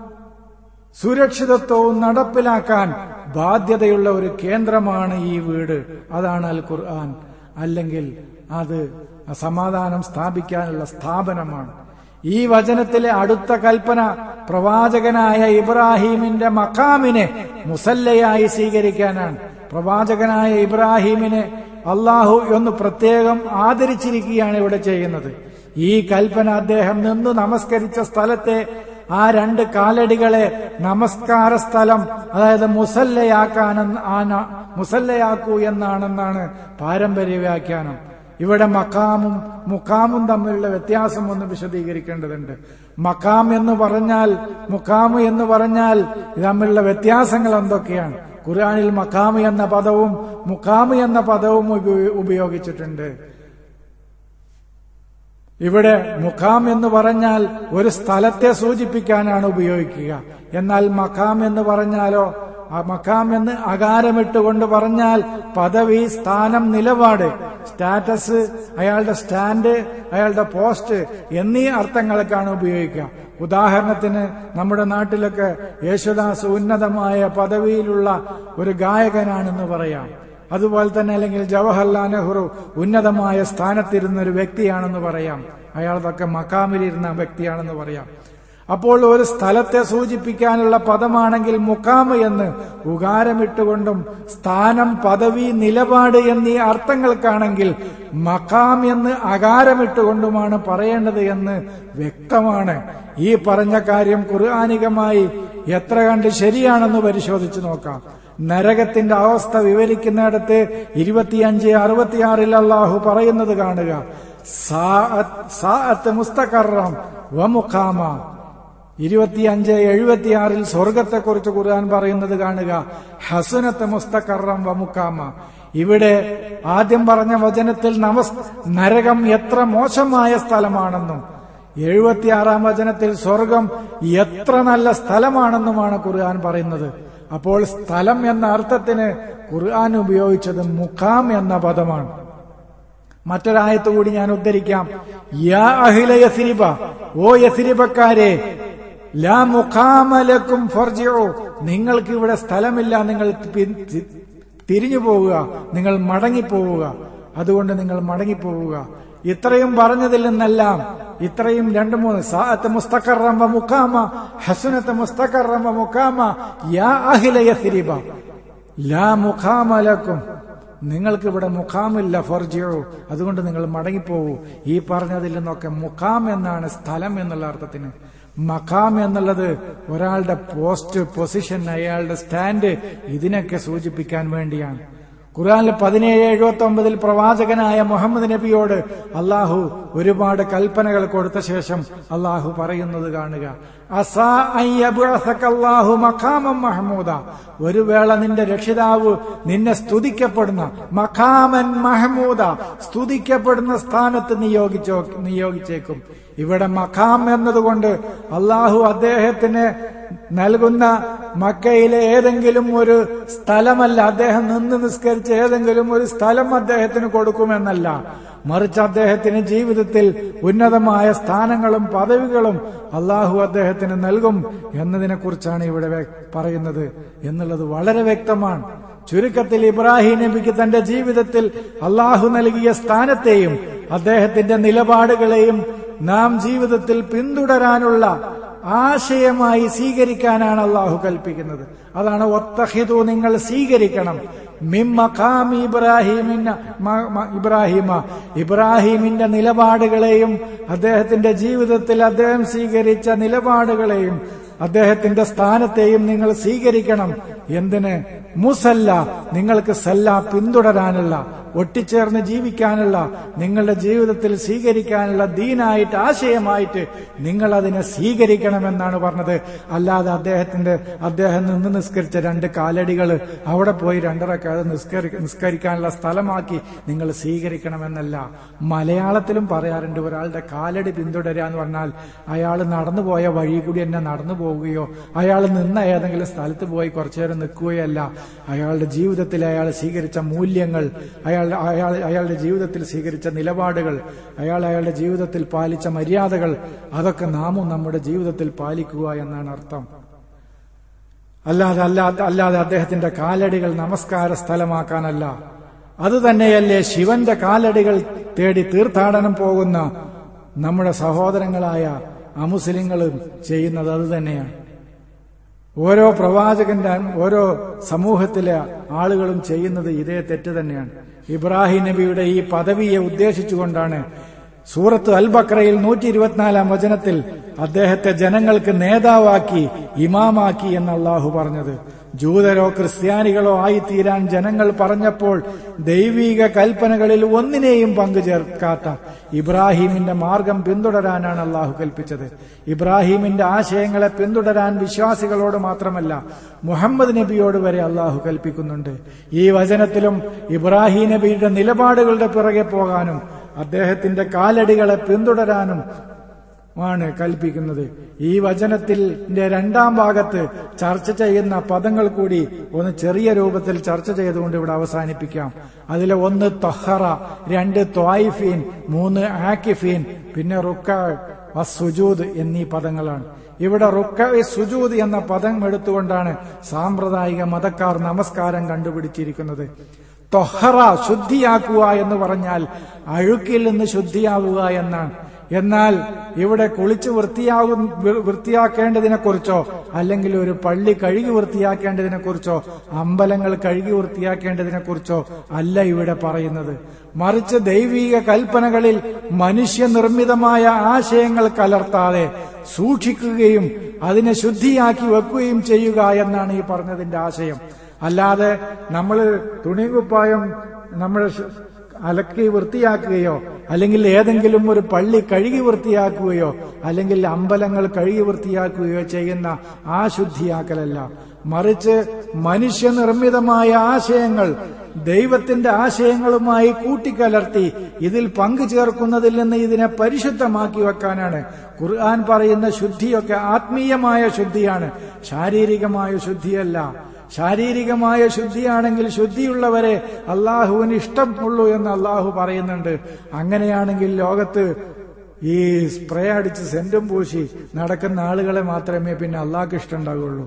സുരക്ഷിതത്വവും നടപ്പിലാക്കാൻ ബാധ്യതയുള്ള ഒരു കേന്ദ്രമാണ് ഈ വീട്. അതാണ് അൽ ഖുർആൻ. അല്ലെങ്കിൽ അത് സമാധാനം സ്ഥാപിക്കാനുള്ള സ്ഥാപനമാണ്. ഈ വചനത്തിലെ അടുത്ത കൽപ്പന പ്രവാചകനായ ഇബ്രാഹീമിന്റെ മഖാമിനെ മുസല്ലയായി സ്വീകരിക്കാനാണ്. പ്രവാചകനായ ഇബ്രാഹീമിനെ അള്ളാഹു ഒന്ന് പ്രത്യേകം ആദരിച്ചിരിക്കുകയാണ് ഇവിടെ ചെയ്യുന്നത്. ഈ കൽപ്പന അദ്ദേഹം നിന്ന് നമസ്കരിച്ച സ്ഥലത്തെ ആ രണ്ട് കാലടികളെ നമസ്കാര സ്ഥലം, അതായത് മുസല്ലയാക്കാൻ മുസല്ലയാക്കൂ എന്നാണെന്നാണ് പാരമ്പര്യ വ്യാഖ്യാനം. ഇവിടെ മഖാമും മുഖാമും തമ്മിലുള്ള വ്യത്യാസം ഒന്ന് വിശദീകരിക്കേണ്ടതുണ്ട്. മഖാം എന്ന് പറഞ്ഞാൽ മുഖാമ് എന്ന് പറഞ്ഞാൽ തമ്മിലുള്ള വ്യത്യാസങ്ങൾ എന്തൊക്കെയാണ്? ഖുർആനിൽ മഖാമ് എന്ന പദവും മുഖാമ് എന്ന പദവും ഉപയോഗിച്ചിട്ടുണ്ട്. ഇവിടെ മുഖാം എന്ന് പറഞ്ഞാൽ ഒരു സ്ഥലത്തെ സൂചിപ്പിക്കാനാണ് ഉപയോഗിക്കുക. എന്നാൽ മഖാം എന്ന് പറഞ്ഞാലോ, മഖാം എന്ന് അകാരമിട്ടുകൊണ്ട് പറഞ്ഞാൽ പദവി, സ്ഥാനം, നിലപാട്, സ്റ്റാറ്റസ്, അയാളുടെ സ്റ്റാൻഡ്, അയാളുടെ പോസ്റ്റ് എന്നീ അർത്ഥങ്ങൾക്കാണ് ഉപയോഗിക്കുക. ഉദാഹരണത്തിന് നമ്മുടെ നാട്ടിലൊക്കെ യേശുദാസ് ഉന്നതമായ പദവിയിലുള്ള ഒരു ഗായകനാണെന്ന് പറയാം. അതുപോലെ തന്നെ അല്ലെങ്കിൽ ജവഹർലാൽ നെഹ്റു ഉന്നതമായ സ്ഥാനത്തിരുന്ന ഒരു വ്യക്തിയാണെന്ന് പറയാം. അയാളതൊക്കെ മഖാമിലിരുന്ന വ്യക്തിയാണെന്ന് പറയാം. അപ്പോൾ ഒരു സ്ഥലത്തെ സൂചിപ്പിക്കാനുള്ള പദമാണെങ്കിൽ മുഖാമ് എന്ന് ഉകാരമിട്ടുകൊണ്ടും സ്ഥാനം, പദവി, നിലപാട് എന്നീ അർത്ഥങ്ങൾക്കാണെങ്കിൽ മഖാം എന്ന് അകാരമിട്ടുകൊണ്ടുമാണ് പറയേണ്ടത് എന്ന് വ്യക്തമാണ്. ഈ പറഞ്ഞ കാര്യം ഖുർആനികമായി എത്ര കണ്ട് ശരിയാണെന്ന് പരിശോധിച്ചു നോക്കാം. നരകത്തിന്റെ അവസ്ഥ വിവരിക്കുന്നിടത്ത് ഇരുപത്തിയഞ്ച് അറുപത്തിയാറിൽ അള്ളാഹു പറയുന്നത് കാണുക. സാഅത്ത് മുസ്തഖറം വമുഖാമ. ഇരുപത്തിയഞ്ച് എഴുപത്തിയാറിൽ സ്വർഗത്തെക്കുറിച്ച് ഖുർആൻ പറയുന്നത് കാണുക. ഹസുനത്ത് മുസ്തഖറം വമുഖാമ. ഇവിടെ ആദ്യം പറഞ്ഞ വചനത്തിൽ നമസ് നരകം എത്ര മോശമായ സ്ഥലമാണെന്നും എഴുപത്തിയാറാം വചനത്തിൽ സ്വർഗം എത്ര നല്ല സ്ഥലമാണെന്നുമാണ് ഖുർആൻ പറയുന്നത്. അപ്പോൾ സ്ഥലം എന്ന അർത്ഥത്തിന് ഖുർആൻ ഉപയോഗിച്ചത് മുഖാം എന്ന പദമാണ്. മറ്റൊരായത്ത് കൂടി ഞാൻ ഉദ്ധരിക്കാം. യാ അഹ്ല യസ്രിബ, ഓ യസ്രിബക്കാരെ, ലാ മുഖാമ ലക്കും ഫർജിഉ, നിങ്ങൾക്ക് ഇവിടെ സ്ഥലമില്ല, നിങ്ങൾ തിരിഞ്ഞു പോവുക, നിങ്ങൾ മടങ്ങിപ്പോവുക, അതുകൊണ്ട് നിങ്ങൾ മടങ്ങിപ്പോവുക. ഇത്രയും പറഞ്ഞതിൽ നിന്നെല്ലാം ഇത്രയും രണ്ട് മൂന്ന് സാഅത്ത് മുസ്തഖറം വ മുഖാമ, ഹസുനത്ത് മുസ്തഖറം വ മുഖാമ, യാ അഹ്ല യസ്രിബ ലാ മുഖാമ ലക്കും നിങ്ങൾക്ക് ഇവിടെ മുഖാമില്ല ഫർജിഉ, അതുകൊണ്ട് നിങ്ങൾ മടങ്ങിപ്പോവൂ. ഈ പറഞ്ഞതിൽ നിന്നൊക്കെ മുഖാം എന്നാണ് സ്ഥലം എന്നുള്ള അർത്ഥത്തിന്. മഖാം എന്നുള്ളത് ഒരാളുടെ പോസ്റ്റ്, പൊസിഷൻ, അയാളുടെ സ്റ്റാൻഡ്, ഇതിനൊക്കെ സൂചിപ്പിക്കാൻ വേണ്ടിയാണ്. ഖുർആനിൽ പതിനേഴ് എഴുപത്തി ഒമ്പതിൽ പ്രവാചകനായ മുഹമ്മദ് നബിയോട് അള്ളാഹു ഒരുപാട് കൽപ്പനകൾ കൊടുത്ത ശേഷം അള്ളാഹു പറയുന്നത് കാണുക, അസാ അൻ യബ്അസക അല്ലാഹു മഖാമൻ മഹ്മൂദ, ഒരു വേള നിന്റെ രക്ഷിതാവ് നിന്നെ സ്തുതിക്കപ്പെടുന്ന മഖാമൻ മഹ്മൂദ, സ്തുതിക്കപ്പെടുന്ന സ്ഥാനത്ത് നിയോഗിച്ചോ നിയോഗിച്ചേക്കും. ഇവിടെ മഖാം എന്നതുകൊണ്ട് അള്ളാഹു അദ്ദേഹത്തിന് നൽകുന്ന മക്കയിലെ ഏതെങ്കിലും ഒരു സ്ഥലമല്ല, അദ്ദേഹം നിന്ന് നിസ്കരിച്ച ഏതെങ്കിലും ഒരു സ്ഥലം അദ്ദേഹത്തിന് കൊടുക്കുമെന്നല്ല, മറിച്ച് അദ്ദേഹത്തിന് ജീവിതത്തിൽ ഉന്നതമായ സ്ഥാനങ്ങളും പദവികളും അള്ളാഹു അദ്ദേഹത്തിന് നൽകും എന്നതിനെ കുറിച്ചാണ് ഇവിടെ പറയുന്നത് എന്നുള്ളത് വളരെ വ്യക്തമാണ്. ചുരുക്കത്തിൽ ഇബ്രാഹിം നബിക്ക് തന്റെ ജീവിതത്തിൽ അള്ളാഹു നൽകിയ സ്ഥാനത്തെയും അദ്ദേഹത്തിന്റെ നിലപാടുകളെയും നാം ജീവിതത്തിൽ പിന്തുടരാനുള്ള ആശയമായി സ്വീകരിക്കാനാണ് അള്ളാഹു കൽപ്പിക്കുന്നത്. അതാണ് വത്തഖിദു, നിങ്ങൾ സ്വീകരിക്കണം, മിൻ മഖാമി ഇബ്രാഹിമിന ഇബ്രാഹിമ, ഇബ്രാഹിമിന്റെ നിലപാടുകളെയും അദ്ദേഹത്തിന്റെ ജീവിതത്തിൽ അദ്ദേഹം സ്വീകരിച്ച നിലപാടുകളെയും അദ്ദേഹത്തിന്റെ സ്ഥാനത്തെയും നിങ്ങൾ സ്വീകരിക്കണം. എന്തിന്? മുസല്ല, നിങ്ങൾക്ക് സല്ല പിന്തുടരാനുള്ള, ഒട്ടിച്ചേർന്ന് ജീവിക്കാനുള്ള, നിങ്ങളുടെ ജീവിതത്തിൽ സ്വീകരിക്കാനുള്ള ദീനായിട്ട്, ആശയമായിട്ട് നിങ്ങൾ അതിനെ സ്വീകരിക്കണമെന്നാണ് പറഞ്ഞത്. അല്ലാതെ അദ്ദേഹത്തിന്റെ അദ്ദേഹം നിന്ന് നിസ്കരിച്ച രണ്ട് കാലടികൾ അവിടെ പോയി രണ്ടരക്കാതെ നിസ്കരി നിസ്കരിക്കാനുള്ള സ്ഥലമാക്കി നിങ്ങൾ സ്വീകരിക്കണമെന്നല്ല. മലയാളത്തിലും പറയാറുണ്ട്, ഒരാളുടെ കാലടി പിന്തുടരുക എന്ന് പറഞ്ഞാൽ അയാൾ നടന്നു പോയ വഴി കൂടി തന്നെ നടന്നു പോവുകയോ അയാൾ നിന്ന ഏതെങ്കിലും സ്ഥലത്ത് പോയി കുറച്ചു നേരം നിൽക്കുകയല്ല. അയാളുടെ ജീവിതത്തിൽ അയാൾ സ്വീകരിച്ച മൂല്യങ്ങൾ, അയാൾ അയാൾ അയാളുടെ ജീവിതത്തിൽ സ്വീകരിച്ച നിലപാടുകൾ, അയാൾ അയാളുടെ ജീവിതത്തിൽ പാലിച്ച മര്യാദകൾ, അതൊക്കെ നാമും നമ്മുടെ ജീവിതത്തിൽ പാലിക്കുക എന്നാണ് അർത്ഥം. അല്ലാതെ അല്ലാതെ അല്ലാതെ അദ്ദേഹത്തിന്റെ കാലടികൾ നമസ്കാര സ്ഥലമാക്കാനല്ല. അതുതന്നെയല്ലേ ശിവന്റെ കാലടികൾ തേടി തീർത്ഥാടനം പോകുന്ന നമ്മുടെ സഹോദരങ്ങളായ അമുസ്ലിങ്ങളും ചെയ്യുന്നത് അതുതന്നെയാണ്. ഓരോ പ്രവാചകന്റെ ഓരോ സമൂഹത്തിലെ ആളുകളും ചെയ്യുന്നത് ഇതേ തെറ്റ് തന്നെയാണ്. ഇബ്രാഹിം നബിയുടെ ഈ പദവിയെ ഉദ്ദേശിച്ചുകൊണ്ടാണ് സൂറത്ത് അൽ ബഖറയിൽ നൂറ്റി ഇരുപത്തിനാലാം വചനത്തിൽ അദ്ദേഹത്തെ ജനങ്ങൾക്ക് നേതാവാക്കി, ഇമാമാക്കി എന്ന് അള്ളാഹു പറഞ്ഞത്. ജൂതരോ ക്രിസ്ത്യാനികളോ ആയിത്തീരാൻ ജനങ്ങൾ പറഞ്ഞപ്പോൾ ദൈവീക കൽപ്പനകളിൽ ഒന്നിനെയും പങ്കു ചേർക്കാത്ത ഇബ്രാഹിമിന്റെ മാർഗം പിന്തുടരാനാണ് അള്ളാഹു കൽപ്പിച്ചത്. ഇബ്രാഹിമിന്റെ ആശയങ്ങളെ പിന്തുടരാൻ വിശ്വാസികളോട് മാത്രമല്ല, മുഹമ്മദ് നബിയോട് വരെ അള്ളാഹു കൽപ്പിക്കുന്നുണ്ട്. ഈ വചനത്തിലും ഇബ്രാഹിം നബിയുടെ നിലപാടുകളുടെ പിറകെ പോകാനും അദ്ദേഹത്തിന്റെ കാലടികളെ പിന്തുടരാനും ആണ് കൽപ്പിക്കുന്നത്. ഈ വചനത്തിന്റെ രണ്ടാം ഭാഗത്ത് ചർച്ച ചെയ്യുന്ന പദങ്ങൾ കൂടി ഒന്ന് ചെറിയ രൂപത്തിൽ ചർച്ച ചെയ്തുകൊണ്ട് ഇവിടെ അവസാനിപ്പിക്കാം. അതിലെ ഒന്ന് തൊഹറ, രണ്ട് ത്വായിഫീൻ, മൂന്ന് ആക്കിഫീൻ, പിന്നെ റുക്ക വസ്സുജൂദ് എന്നീ പദങ്ങളാണ്. ഇവിടെ റുക്ക സുജൂദ് എന്ന പദം എടുത്തുകൊണ്ടാണ് സാമ്പ്രദായിക മതക്കാർ നമസ്കാരം കണ്ടുപിടിച്ചിരിക്കുന്നത്. തൊഹറ, ശുദ്ധിയാക്കുക എന്ന് പറഞ്ഞാൽ അഴുക്കിൽ നിന്ന് ശുദ്ധിയാവുക എന്നാണ്. എന്നാൽ ഇവിടെ കുളിച്ച് വൃത്തിയാകും വൃത്തിയാക്കേണ്ടതിനെ കുറിച്ചോ അല്ലെങ്കിൽ ഒരു പള്ളി കഴുകി വൃത്തിയാക്കേണ്ടതിനെ കുറിച്ചോ അമ്പലങ്ങൾ കഴുകി വൃത്തിയാക്കേണ്ടതിനെ കുറിച്ചോ അല്ല ഇവിടെ പറയുന്നത്. മറിച്ച് ദൈവീക കൽപ്പനകളിൽ മനുഷ്യനിർമ്മിതമായ ആശയങ്ങൾ കലർത്താതെ സൂക്ഷിക്കുകയും അതിനെ ശുദ്ധിയാക്കി വെക്കുകയും ചെയ്യുക എന്നാണ് ഈ പറഞ്ഞതിന്റെ ആശയം. അല്ലാതെ നമ്മൾ തുണികുപ്പായം നമ്മൾ അലക്കി വൃത്തിയാക്കുകയോ അല്ലെങ്കിൽ ഏതെങ്കിലും ഒരു പള്ളി കഴുകി വൃത്തിയാക്കുകയോ അല്ലെങ്കിൽ അമ്പലങ്ങൾ കഴുകി വൃത്തിയാക്കുകയോ ചെയ്യുന്ന ആ ശുദ്ധിയാക്കലല്ല. മറിച്ച് മനുഷ്യനിർമ്മിതമായ ആശയങ്ങൾ ദൈവത്തിന്റെ ആശയങ്ങളുമായി കൂട്ടിക്കലർത്തി ഇതിൽ പങ്കു ചേർക്കുന്നതിൽ നിന്ന് ഇതിനെ പരിശുദ്ധമാക്കി വെക്കാനാണ് ഖുർആൻ പറയുന്ന ശുദ്ധിയൊക്കെ. ആത്മീയമായ ശുദ്ധിയാണ്, ശാരീരികമായ ശുദ്ധിയല്ല. ശാരീരികമായ ശുദ്ധിയാണെങ്കിൽ ശുദ്ധിയുള്ളവരെ അള്ളാഹുവിന് ഇഷ്ടമുള്ളൂ എന്ന് അള്ളാഹു പറയുന്നുണ്ട്. അങ്ങനെയാണെങ്കിൽ ലോകത്ത് ഈ സ്പ്രേ അടിച്ച് സെന്റും പൂശി നടക്കുന്ന ആളുകളെ മാത്രമേ പിന്നെ അള്ളാഹ്ക്ക് ഇഷ്ടമുണ്ടാകുള്ളൂ.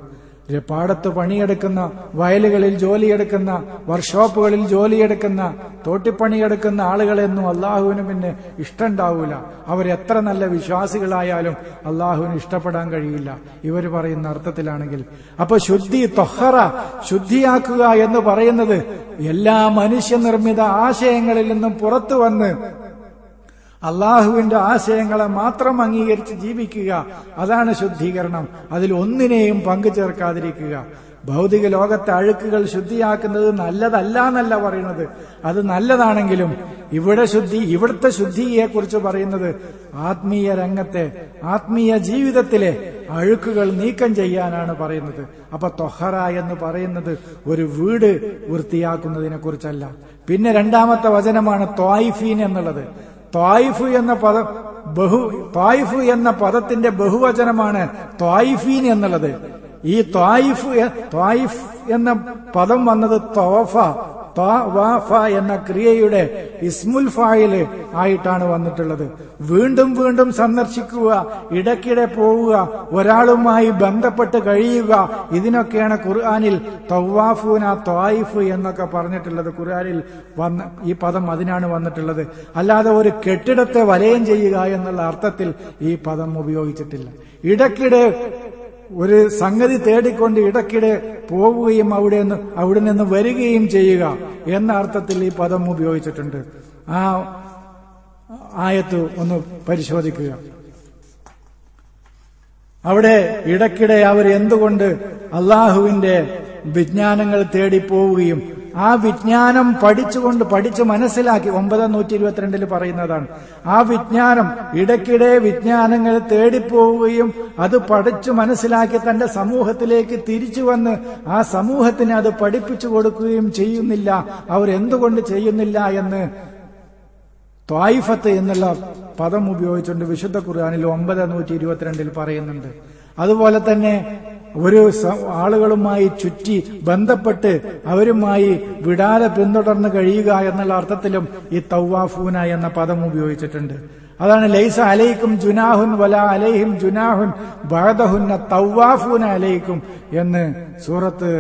പാടത്ത് പണിയെടുക്കുന്ന, വയലുകളിൽ ജോലിയെടുക്കുന്ന, വർക്ക്ഷോപ്പുകളിൽ ജോലിയെടുക്കുന്ന, തോട്ടിപ്പണിയെടുക്കുന്ന ആളുകളെയൊന്നും അള്ളാഹുവിന് പിന്നെ ഇഷ്ടമുണ്ടാവൂല. അവരെത്ര നല്ല വിശ്വാസികളായാലും അള്ളാഹുവിന് ഇഷ്ടപ്പെടാൻ കഴിയില്ല, ഇവർ പറയുന്ന അർത്ഥത്തിലാണെങ്കിൽ. അപ്പൊ ശുദ്ധി, തൊഹറ, ശുദ്ധിയാക്കുക എന്ന് പറയുന്നത് എല്ലാ മനുഷ്യനിർമ്മിത ആശയങ്ങളിൽ നിന്നും പുറത്തു വന്ന് അള്ളാഹുവിന്റെ ആശയങ്ങളെ മാത്രം അംഗീകരിച്ച് ജീവിക്കുക, അതാണ് ശുദ്ധീകരണം. അതിൽ ഒന്നിനെയും പങ്കു ചേർക്കാതിരിക്കുക. ഭൗതിക ലോകത്തെ അഴുക്കുകൾ ശുദ്ധിയാക്കുന്നത് നല്ലതല്ല എന്നല്ല പറയുന്നത്, അത് നല്ലതാണെങ്കിലും ഇവിടെ ശുദ്ധി, ഇവിടുത്തെ ശുദ്ധിയെക്കുറിച്ച് പറയുന്നത് ആത്മീയ രംഗത്തെ, ആത്മീയ ജീവിതത്തിലെ അഴുക്കുകൾ നീക്കം ചെയ്യാനാണ് പറയുന്നത്. അപ്പൊ തൊഹറ എന്ന് പറയുന്നത് ഒരു വീട് വൃത്തിയാക്കുന്നതിനെ കുറിച്ചല്ല. പിന്നെ രണ്ടാമത്തെ വചനമാണ് ത്വായിഫീൻ എന്നുള്ളത്. ത്വായിഫ് എന്ന പദം ബഹു ത്വായിഫ് എന്ന പദത്തിന്റെ ബഹുവചനമാണ് ത്വായിഫീൻ എന്നുള്ളത്. ഈ ത്വായിഫ് ത്വായിഫ് എന്ന പദം വന്നത് തവഫ തവഫ എന്ന ക്രിയയുടെ ഇസ്മുൽ ഫായില് ആയിട്ടാണ് വന്നിട്ടുള്ളത്. വീണ്ടും വീണ്ടും സന്ദർശിക്കുക, ഇടയ്ക്കിടെ പോവുക, ഒരാളുമായി ബന്ധപ്പെട്ട് കഴിയുക, ഇതിനൊക്കെയാണ് ഖുർആനിൽ തവാഫൂന ത്വായിഫ് എന്നൊക്കെ പറഞ്ഞിട്ടുള്ളത്. ഖുർആനിൽ വന്ന ഈ പദം അതിനാണ് വന്നിട്ടുള്ളത്. അല്ലാതെ ഒരു കെട്ടിടത്തെ വലയം ചെയ്യുക എന്നുള്ള അർത്ഥത്തിൽ ഈ പദം ഉപയോഗിച്ചിട്ടില്ല. ഇടയ്ക്കിടെ ഒരു സംഗതി തേടിക്കൊണ്ട് ഇടയ്ക്കിടെ പോവുകയും അവിടെ നിന്ന് അവിടെ നിന്ന് വരികയും ചെയ്യുക എന്ന അർത്ഥത്തിൽ ഈ പദം ഉപയോഗിച്ചിട്ടുണ്ട്. ആ ആയത്ത് ഒന്ന് പരിശോധിക്കുക. അവിടെ ഇടയ്ക്കിടെ അവർ എന്തുകൊണ്ട് അള്ളാഹുവിന്റെ വിജ്ഞാനങ്ങൾ തേടി പോവുകയും ആ വിജ്ഞാനം പഠിച്ചുകൊണ്ട് പഠിച്ച് മനസ്സിലാക്കി, ഒമ്പതാം നൂറ്റി ഇരുപത്തിരണ്ടിൽ പറയുന്നതാണ്, ആ വിജ്ഞാനം ഇടയ്ക്കിടെ വിജ്ഞാനങ്ങൾ തേടിപ്പോവുകയും അത് പഠിച്ചു മനസ്സിലാക്കി തന്റെ സമൂഹത്തിലേക്ക് തിരിച്ചു വന്ന് ആ സമൂഹത്തിന് അത് പഠിപ്പിച്ചു കൊടുക്കുകയും ചെയ്യുന്നില്ല. അവരെന്തുകൊണ്ട് ചെയ്യുന്നില്ല എന്ന് ത്വായിഫത്ത് എന്നുള്ള പദം ഉപയോഗിച്ചുകൊണ്ട് വിശുദ്ധ ഖുർആനിൽ ഒമ്പതാം നൂറ്റി ഇരുപത്തിരണ്ടിൽ പറയുന്നുണ്ട്. അതുപോലെ തന്നെ ഒരു ആളുകളുമായി ചുറ്റി ബന്ധപ്പെട്ട് അവരുമായി വിടാതെ പിന്തുടർന്ന് കഴിയുക എന്നുള്ള അർത്ഥത്തിലും ഈ തൗവാഫൂന എന്ന പദം ഉപയോഗിച്ചിട്ടുണ്ട്. അതാണ് ലൈസ അലൈക്കും ജുനാഹുൻ വല അലൈഹിം ജുനാഹുൻ ബഅദഹുന്ന തൗവാഫൂന അലൈക്കും എന്ന് സൂറത്ത്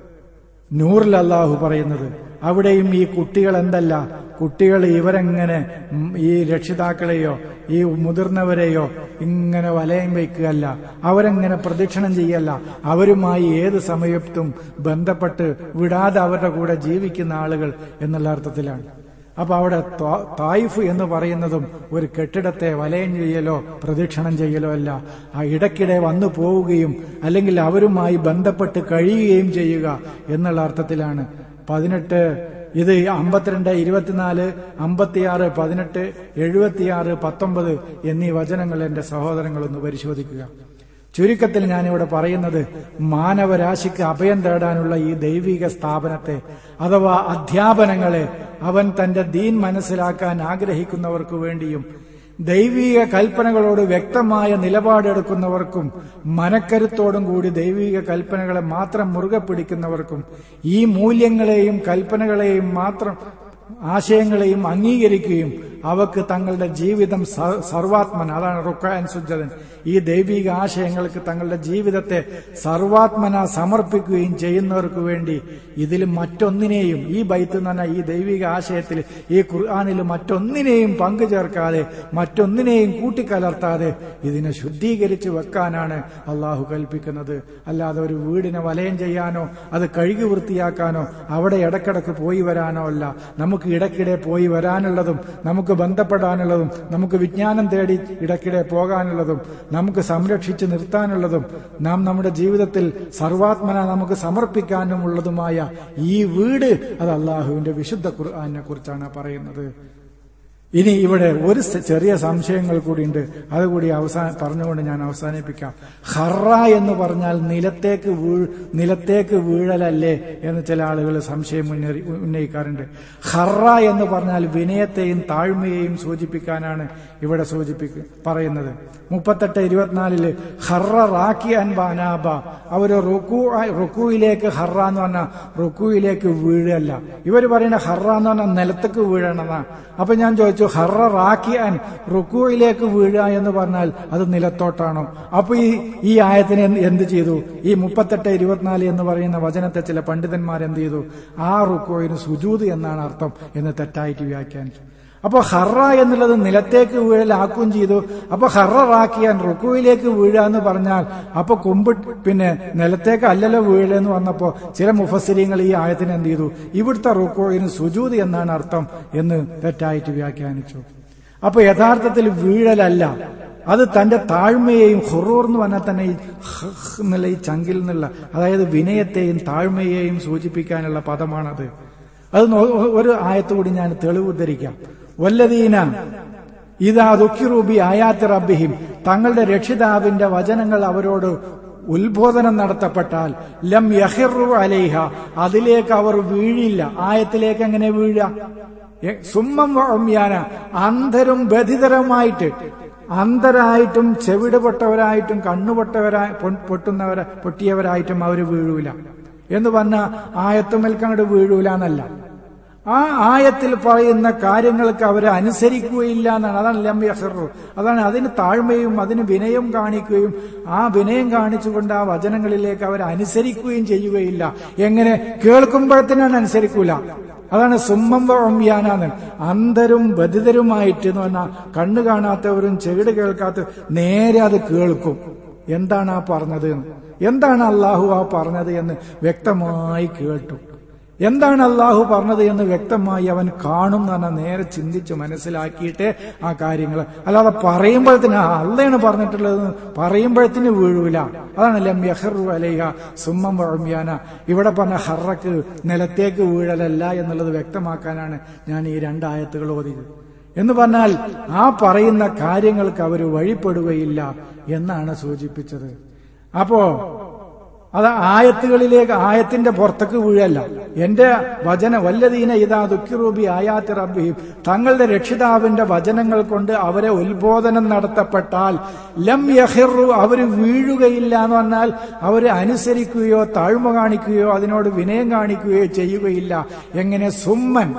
നൂറിൽ അല്ലാഹു പറയുന്നത്. അവിടെയും ഈ കുട്ടികൾ എന്തല്ല, കുട്ടികൾ ഇവരെങ്ങനെ ഈ രക്ഷിതാക്കളെയോ ഈ മുതിർന്നവരെയോ ഇങ്ങനെ വലയം വയ്ക്കുകയല്ല, അവരെങ്ങനെ പ്രദക്ഷിണം ചെയ്യല്ല, അവരുമായി ഏത് സമയത്തും ബന്ധപ്പെട്ട് വിടാതെ അവരുടെ കൂടെ ജീവിക്കുന്ന ആളുകൾ എന്നുള്ള അർത്ഥത്തിലാണ്. അപ്പൊ അവിടെ തായിഫ് എന്ന് പറയുന്നതും ഒരു കെട്ടിടത്തെ വലയം ചെയ്യലോ പ്രദക്ഷിണം ചെയ്യലോ അല്ല, ആ ഇടയ്ക്കിടെ വന്നു പോവുകയും അല്ലെങ്കിൽ അവരുമായി ബന്ധപ്പെട്ട് കഴിയുകയും ചെയ്യുക എന്നുള്ള അർത്ഥത്തിലാണ്. പതിനെട്ട് ഇത് അമ്പത്തിരണ്ട് ഇരുപത്തിനാല് അമ്പത്തിയാറ് പതിനെട്ട് എഴുപത്തിയാറ് പത്തൊമ്പത് എന്നീ വചനങ്ങൾ എന്റെ സഹോദരങ്ങളൊന്ന് പരിശോധിക്കുക. ചുരുക്കത്തിൽ ഞാനിവിടെ പറയുന്നത്, മാനവരാശിക്ക് അഭയം തേടാനുള്ള ഈ ദൈവിക സ്ഥാപനത്തെ അഥവാ അധ്യാപനങ്ങളെ അവൻ തന്റെ ദീൻ മനസ്സിലാക്കാൻ ആഗ്രഹിക്കുന്നവർക്ക് വേണ്ടിയും ദൈവീക കൽപ്പനകളോട് വ്യക്തമായ നിലപാടെടുക്കുന്നവർക്കും മനക്കരുത്തോടും കൂടി ദൈവീക കൽപ്പനകളെ മാത്രം മുറുകെ പിടിക്കുന്നവർക്കും ഈ മൂല്യങ്ങളെയും കൽപ്പനകളെയും മാത്രം ആശയങ്ങളെയും അംഗീകരിക്കുകയും അവക്ക് തങ്ങളുടെ ജീവിതം സർവാത്മന, അതാണ് റുക്അൻ സുജ്ജദൻ, ഈ ദൈവിക ആശയങ്ങൾക്ക് തങ്ങളുടെ ജീവിതത്തെ സർവാത്മന സമർപ്പിക്കുകയും ചെയ്യുന്നവർക്ക് വേണ്ടി ഇതിൽ മറ്റൊന്നിനെയും, ഈ ബൈത്ത് എന്ന് പറഞ്ഞാൽ ഈ ദൈവിക ആശയത്തിൽ ഈ ഖുർആനിൽ മറ്റൊന്നിനെയും പങ്കു ചേർക്കാതെ മറ്റൊന്നിനെയും കൂട്ടിക്കലർത്താതെ ഇതിനെ ശുദ്ധീകരിച്ച് വെക്കാനാണ് അള്ളാഹു കൽപ്പിക്കുന്നത്. അല്ലാതെ ഒരു വീടിനെ വലയം ചെയ്യാനോ അത് കഴുകി വൃത്തിയാക്കാനോ അവിടെ ഇടക്കിടക്ക് പോയി വരാനോ അല്ല. നമുക്ക് ഇടയ്ക്കിടെ പോയി വരാനുള്ളതും നമുക്ക് ബന്ധപ്പെടാനുള്ളതും നമുക്ക് വിജ്ഞാനം തേടി ഇടയ്ക്കിടെ പോകാനുള്ളതും നമുക്ക് സംരക്ഷിച്ച് നിർത്താനുള്ളതും നാം നമ്മുടെ ജീവിതത്തിൽ സർവാത്മന നമുക്ക് സമർപ്പിക്കാനുമുള്ളതുമായ ഈ വീട് അത് അള്ളാഹുവിന്റെ വിശുദ്ധ ഖുർആനെ കുറിച്ചാണ് പറയുന്നത്. ഇനി ഇവിടെ ഒരു ചെറിയ സംശയങ്ങൾ കൂടിയുണ്ട്, അതുകൂടി അവസാന പറഞ്ഞുകൊണ്ട് ഞാൻ അവസാനിപ്പിക്കാം. ഹറ എന്ന് പറഞ്ഞാൽ നിലത്തേക്ക് വീ നിലത്തേക്ക് വീഴലല്ലേ എന്ന് ചില ആളുകൾ സംശയം ഉന്നയിക്കാറുണ്ട്. ഹറ എന്ന് പറഞ്ഞാൽ വിനയത്തെയും താഴ്മയെയും സൂചിപ്പിക്കാനാണ് ഇവിടെ സൂചിപ്പിക്ക പറയുന്നത്. മുപ്പത്തെട്ട് ഇരുപത്തിനാലില് ഹറ റാക്കി അൻ ബാനാബ, അവര് റുക്കു റുക്കുയിലേക്ക് ഹറ എന്ന് പറഞ്ഞാൽ റുക്കുയിലേക്ക് വീഴല്ല. ഇവർ പറയുന്ന ഹറ എന്ന് പറഞ്ഞാൽ നിലത്തേക്ക് വീഴണമെന്നാ. അപ്പൊ ഞാൻ ചോദിച്ചു, ചോദിച്ചു, ഹറ റാക്കിയാൻ റുക്കൂയിലേക്ക് വീഴുക എന്ന് പറഞ്ഞാൽ അത് നിലത്തോട്ടാണോ? അപ്പൊ ഈ ഈ ആയത്തിന് എന്ത് ചെയ്തു? ഈ മുപ്പത്തെട്ട് ഇരുപത്തിനാല് എന്ന് പറയുന്ന വചനത്തെ ചില പണ്ഡിതന്മാർ എന്ത് ചെയ്തു? ആ റുക്കൂയിന് സുജൂദ് എന്നാണ് അർത്ഥം എന്ന് തെറ്റായിട്ട് വ്യാഖ്യാനിച്ചു. അപ്പൊ ഹറ എന്നുള്ളത് നിലത്തേക്ക് വീഴലാക്കുകയും ചെയ്തു. അപ്പൊ ഹറ റാക്കിയാൻ റുക്കുവിലേക്ക് വീഴുക എന്ന് പറഞ്ഞാൽ അപ്പൊ കുമ്പിട്ട് പിന്നെ നിലത്തേക്ക് അല്ലല്ലോ വീഴലെന്ന് വന്നപ്പോ ചില മുഫസ്സിരീങ്ങൾ ഈ ആയത്തിന് എന്ത് ചെയ്തു? ഇവിടുത്തെ റുക്കുവിന് സുജൂദ് എന്നാണ് അർത്ഥം എന്ന് തെറ്റായിട്ട് വ്യാഖ്യാനിച്ചു. അപ്പൊ യഥാർത്ഥത്തിൽ വീഴലല്ല, അത് തന്റെ താഴ്മയെയും ഹുറൂർ എന്ന് പറഞ്ഞാൽ തന്നെ ഈ എന്നുള്ള ഈ ചങ്കിൽ നിന്നുള്ള, അതായത് വിനയത്തെയും താഴ്മയെയും സൂചിപ്പിക്കാനുള്ള പദമാണത്. അത് ഒരു ആയത്തുകൂടി ഞാൻ തെളിവ് ഉദ്ധരിക്കാം. വല്ലദീന ഇദാ ദുഃഖിറൂ ബി ആയാത്തി റബ്ബിഹിം, തങ്ങളുടെ രക്ഷിതാവിന്റെ വചനങ്ങൾ അവരോട് ഉത്ബോധനം നടത്തപ്പെട്ടാൽ ലം യഖിറു അലൈഹ, അതിലേക്ക് അവർ വീഴില്ല. ആയത്തിലേക്ക് എങ്ങനെ വീഴുക? സുമ്മം വഉമ്യാന, അന്ധരും ബധിരമായിട്ട്, അന്ധരായിട്ടും ചെവിടുപൊട്ടവരായിട്ടും കണ്ണുപൊട്ടവരായി പൊട്ടുന്നവരെ പൊട്ടിയവരായിട്ടും അവർ വീഴൂല എന്ന് പറഞ്ഞ ആയത്തുമേൽക്ക് അങ്ങോട്ട് വീഴൂല എന്നല്ല. ആ ആയത്തിൽ പറയുന്ന കാര്യങ്ങൾക്ക് അവരെ അനുസരിക്കുകയില്ല എന്നാണ്. അതാണ് ലം യഖിറു. അതാണ് അതിന് താഴ്മയും അതിന് വിനയം കാണിക്കുകയും ആ വിനയം കാണിച്ചുകൊണ്ട് ആ വചനങ്ങളിലേക്ക് അവരെ അനുസരിക്കുകയും ചെയ്യുകയില്ല. എങ്ങനെ? കേൾക്കുമ്പോഴത്തിനാണ് അനുസരിക്കൂല. അതാണ് സുമ്മം വഉമ്യാനാണ്. അന്ധരും ബധിരരുമായിട്ട് എന്ന് പറഞ്ഞാൽ കണ്ണു കാണാത്തവരും ചെവിട് കേൾക്കാത്ത നേരെ അത് കേൾക്കും. എന്താണ് ആ പറഞ്ഞത്, എന്താണ് അള്ളാഹു ആ പറഞ്ഞത് എന്ന് വ്യക്തമായി കേട്ടു. എന്താണ് അള്ളാഹു പറഞ്ഞത് എന്ന് വ്യക്തമായി അവൻ കാണും എന്ന് പറഞ്ഞാൽ നേരെ ചിന്തിച്ച് മനസ്സിലാക്കിയിട്ട് ആ കാര്യങ്ങൾ, അല്ലാതെ പറയുമ്പോഴത്തിന് അള്ളയാണ് പറഞ്ഞിട്ടുള്ളത് പറയുമ്പോഴത്തിന് വീഴൂല. അതാണ് ലം യഖിറു അലൈഹ സുമ്മം വഉമ്യാന. ഇവിടെ പറഞ്ഞ ഹറക്ക് നിലത്തേക്ക് വീഴലല്ല എന്നുള്ളത് വ്യക്തമാക്കാനാണ് ഞാൻ ഈ രണ്ടായത്തുകൾ ഓതിയത്. എന്ന് പറഞ്ഞാൽ ആ പറയുന്ന കാര്യങ്ങൾക്ക് അവർ വഴിപ്പെടുകയില്ല എന്നാണ് സൂചിപ്പിച്ചത്. അപ്പോ അത് ആയത്തുകളിലേക്ക്, ആയത്തിന്റെ പുറത്തേക്ക് വീഴല്ല. എന്റെ വചന വല്ലദീന ഇദാ ദുഃഖിറൂ ബി ആയാത്തി റബ്ബിഹിം, തങ്ങളുടെ രക്ഷിതാവിന്റെ വചനങ്ങൾ കൊണ്ട് അവരെ ഉത്ബോധനം നടത്തപ്പെട്ടാൽ ലം യഖിറു, അവർ വീഴുകയില്ല എന്ന് പറഞ്ഞാൽ അവർ അനുസരിക്കുകയോ താഴ്മ കാണിക്കുകയോ അതിനോട് വിനയം കാണിക്കുകയോ ചെയ്യുകയില്ല. എങ്ങനെ? സുമ്മൻ,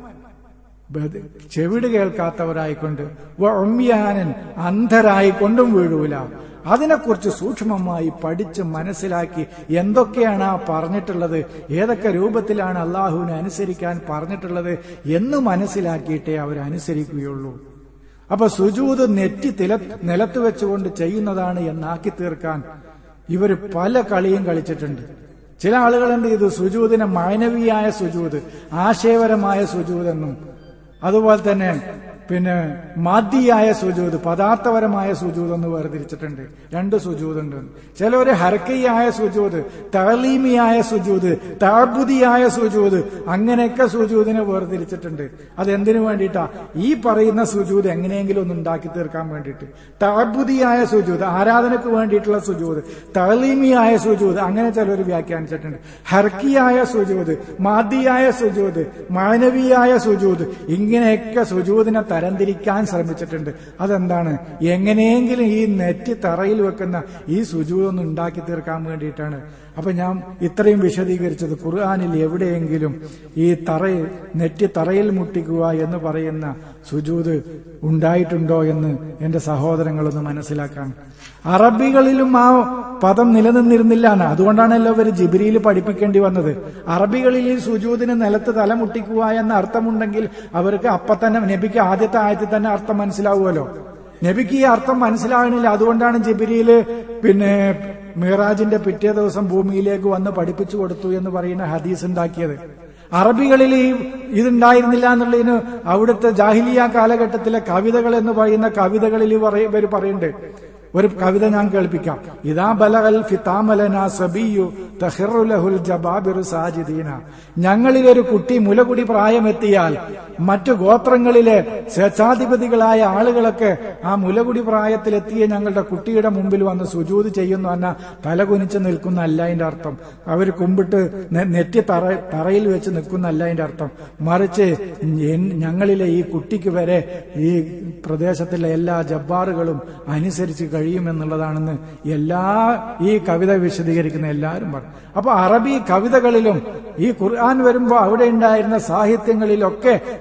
ചെവിട് കേൾക്കാത്തവരായിക്കൊണ്ട്, വഉമ്യാനൻ, അന്ധരായിക്കൊണ്ടും വീഴൂല. അതിനെക്കുറിച്ച് സൂക്ഷ്മമായി പഠിച്ച് മനസ്സിലാക്കി എന്തൊക്കെയാണ് ആ പറഞ്ഞിട്ടുള്ളത്, ഏതൊക്കെ രൂപത്തിലാണ് അള്ളാഹുവിനെ അനുസരിക്കാൻ പറഞ്ഞിട്ടുള്ളത് എന്ന് മനസ്സിലാക്കിയിട്ടേ അവരനുസരിക്കുകയുള്ളൂ. അപ്പൊ സുജൂദ് നെറ്റി തില നിലത്ത് വെച്ചുകൊണ്ട് ചെയ്യുന്നതാണ് എന്നാക്കി തീർക്കാൻ ഇവർ പല കളിയും കളിച്ചിട്ടുണ്ട്. ചില ആളുകൾ എന്ത് ചെയ്തു? സുജൂദിനെ മാനവീയായ സുജൂദ്, ആശയപരമായ സുജൂദ് എന്നും അതുപോലെ തന്നെ പിന്നെ മാദിയായ സുജൂദ്, പദാർത്ഥപരമായ സുജൂദ് എന്ന് വേർതിരിച്ചിട്ടുണ്ട്. രണ്ട് സുജൂദുണ്ട്. ചിലവര് ഹർക്കയായ സുജൂദ്, തഅലീമിയായ സുജൂദ്, തഅബ്ബുദിയായ സുജൂദ്, അങ്ങനെയൊക്കെ സുജൂദിനെ വേർതിരിച്ചിട്ടുണ്ട്. അതെന്തിനു വേണ്ടിയിട്ടാ? ഈ പറയുന്ന സുജൂദ് എങ്ങനെയെങ്കിലും ഒന്ന് ഉണ്ടാക്കി തീർക്കാൻ വേണ്ടിയിട്ട്. തഅബ്ബുദിയായ സുജൂദ്, ആരാധനക്ക് വേണ്ടിയിട്ടുള്ള സുജൂദ്, തഅലീമിയായ സുജൂദ്, അങ്ങനെ ചിലർ വ്യാഖ്യാനിച്ചിട്ടുണ്ട്. ഹർക്കിയായ സുജൂദ്, മാദിയായ സുജൂദ്, മാനവിയായ സുജൂദ്, ഇങ്ങനെയൊക്കെ സുജൂദിനെ തരംതിരിക്കാൻ ശ്രമിച്ചിട്ടുണ്ട്. അതെന്താണ്? എങ്ങനെയെങ്കിലും ഈ നെറ്റി തറയിൽ വെക്കുന്ന ഈ സുജൂദൊന്ന് ഉണ്ടാക്കി തീർക്കാൻ വേണ്ടിയിട്ടാണ്. അപ്പൊ ഞാൻ ഇത്രയും വിശദീകരിച്ചത് ഖുർആനിൽ എവിടെയെങ്കിലും ഈ തറയിൽ നെറ്റി തറയിൽ മുട്ടിക്കുക എന്ന് പറയുന്ന സുജൂദ് ഉണ്ടായിട്ടുണ്ടോ എന്ന് എന്റെ സഹോദരങ്ങളൊന്ന് മനസ്സിലാക്കാൻ. അറബികളിലും ആ പദം നിലനിന്നിരുന്നില്ല. അതുകൊണ്ടാണല്ലോ ഇവർ ജിബ്രീൽ പഠിപ്പിക്കേണ്ടി വന്നത്. അറബികളിൽ ഈ സുജൂദിന് നിലത്ത് തലമുട്ടിക്കുക എന്ന അർത്ഥമുണ്ടെങ്കിൽ അവർക്ക് അപ്പൊ തന്നെ നബിക്ക് ആദ്യത്തെ ആയത്തിൽ തന്നെ അർത്ഥം മനസ്സിലാവുമല്ലോ. നബിക്ക് ഈ അർത്ഥം മനസ്സിലാകണില്ല. അതുകൊണ്ടാണ് ജിബ്രീല് പിന്നെ മിറാജിന്റെ പിറ്റേ ദിവസം ഭൂമിയിലേക്ക് വന്ന് പഠിപ്പിച്ചു കൊടുത്തു എന്ന് പറയുന്ന ഹദീസ് ഉണ്ടാക്കിയത്. അറബികളിൽ ഈ ഇതുണ്ടായിരുന്നില്ല എന്നുള്ളതിന് അവിടുത്തെ ജാഹിലിയ കാലഘട്ടത്തിലെ കവിതകൾ എന്ന് പറയുന്ന കവിതകളിൽ ഇവർ പറയുന്നുണ്ട്. ഒരു കവിത ഞാൻ കേൾപ്പിക്കാം. ഇദാ ബലഗൽ ഫിതാമലനാ സബിയു തഖിറു ലഹുൽ ജബാബിറു സാജിദീന. ഞങ്ങളിലൊരു കുട്ടി മുലകുടി പ്രായമെത്തിയാൽ മറ്റു ഗോത്രങ്ങളിലെ സ്വേച്ഛാധിപതികളായ ആളുകളൊക്കെ ആ മുലകുടി പ്രായത്തിലെത്തിയ ഞങ്ങളുടെ കുട്ടിയുടെ മുമ്പിൽ വന്ന് സുജൂദ് ചെയ്യുന്നു എന്ന തലകുനിച്ച് നിൽക്കുന്നല്ല അതിന്റെ അർത്ഥം. അവർ കുമ്പിട്ട് നെറ്റി തറ തറയിൽ വെച്ച് നിൽക്കുന്നല്ല അതിന്റെ അർത്ഥം. മറിച്ച് ഞങ്ങളിലെ ഈ കുട്ടിക്ക് വരെ ഈ പ്രദേശത്തിലെ എല്ലാ ജബ്ബാറുകളും അനുസരിച്ച് കഴിയുമെന്നുള്ളതാണെന്ന് എല്ലാ ഈ കവിത വിശദീകരിക്കുന്ന എല്ലാവരും പറഞ്ഞു. അപ്പൊ അറബി കവിതകളിലും ഈ ഖുർആൻ വരുമ്പോൾ അവിടെ ഉണ്ടായിരുന്ന സാഹിത്യങ്ങളിലൊക്കെ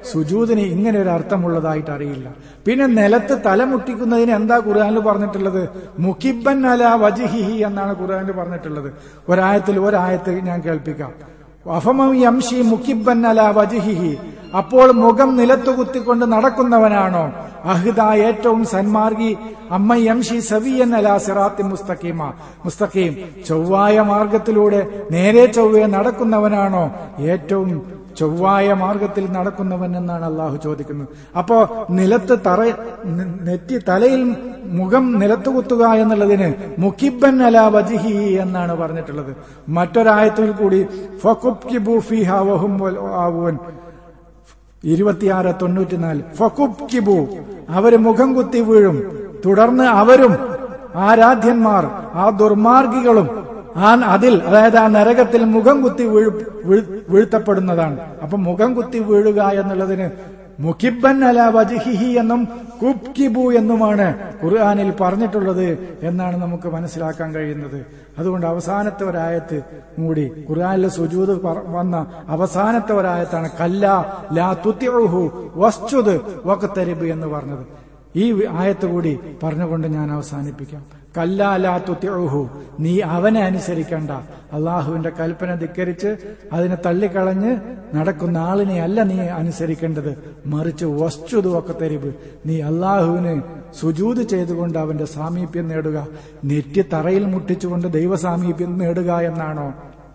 സുജൂദിന് ഇങ്ങനെ ഒരു അർത്ഥമുള്ളതായിട്ട് അറിയില്ല. പിന്നെ നിലത്ത് തലമുട്ടിക്കുന്നതിന് എന്താ ഖുർആനിൽ പറഞ്ഞിട്ടുള്ളത്? മുഖിബൻ അലാ വജ്ഹിഹി എന്നാണ് ഖുർആനിൽ പറഞ്ഞിട്ടുള്ളത്. ഒരായത്തിൽ ഒരായത്തിൽ ഞാൻ കേൾപ്പിക്കാം. അഫമൻ യംശി മുഖിബൻ അലാ വജ്ഹിഹി, അപ്പോൾ മുഖം നിലത്തു കുത്തിക്കൊണ്ട് നടക്കുന്നവനാണോ അഹ്ദ ഏറ്റവും സന്മാർഗി, അമ്മ യംശി സവിയൻ അലാ സിറാത്തി മുസ്തഖീമ, മുസ്തഖീം ചൊവ്വായ മാർഗത്തിലൂടെ നേരെ ചൊവ്വയെ നടക്കുന്നവനാണോ ഏറ്റവും ചൊവ്വായ മാർഗത്തിൽ നടക്കുന്നവൻ എന്നാണ് അള്ളാഹു ചോദിക്കുന്നത്. അപ്പോ നിലത്ത് തറ നെറ്റി തലയിൽ മുഖം നിലത്ത് കുത്തുക എന്നുള്ളതിന് മുഖിബൻ അലാ വജ്ഹി എന്നാണ് പറഞ്ഞിട്ടുള്ളത്. മറ്റൊരായത്തിൽ കൂടി ഫഖുബ്കിബു ഫീഹാ വഹും ആവൂൻ ഇരുപത്തിയാറ് തൊണ്ണൂറ്റിനാല് ഫഖുബ്കിബു, അവര് മുഖം കുത്തി വീഴും, തുടർന്ന് അവരും ആരാധ്യന്മാർ ആ ദുർമാർഗികളും ആ അതിൽ അതായത് ആ നരകത്തിൽ മുഖം കുത്തി വീഴ് വീഴ്ത്തപ്പെടുന്നതാണ്. അപ്പൊ മുഖം കുത്തി വീഴുക എന്നുള്ളതിന് മുഖിബൻ അലാ വജ്ഹിഹി എന്നും കുബ്കിബു എന്നുമാണ് ഖുർആനിൽ പറഞ്ഞിട്ടുള്ളത് എന്നാണ് നമുക്ക് മനസ്സിലാക്കാൻ കഴിയുന്നത്. അതുകൊണ്ട് അവസാനത്തെ ഒരായത്ത് കൂടി ഖുർആനിലെ സുജൂദ് വന്ന അവസാനത്തെ ഒരായത്താണ് കല്ലാ ലാ തുതിഉഹു വസ്ജുദ് വഖ്തരിബ് എന്ന് പറഞ്ഞത്. ഈ ആയത്ത് കൂടി പറഞ്ഞുകൊണ്ട് ഞാൻ അവസാനിപ്പിക്കാം. കല്ലാ ലാ തുതിഉഹു, നീ അവനെ അനുസരിക്കണ്ട. അള്ളാഹുവിന്റെ കൽപ്പന ധിക്കരിച്ച് അതിനെ തള്ളിക്കളഞ്ഞ് നടക്കുന്ന ആളിനെ അല്ല നീ അനുസരിക്കേണ്ടത്, മറിച്ച് വസ്ജുദ് വഖ്തരിബ്, നീ അള്ളാഹുവിന് സുജൂദ് ചെയ്തുകൊണ്ട് അവന്റെ സാമീപ്യം നേടുക. നെറ്റി തറയിൽ മുട്ടിച്ചുകൊണ്ട് ദൈവ സാമീപ്യം നേടുക എന്നാണോ?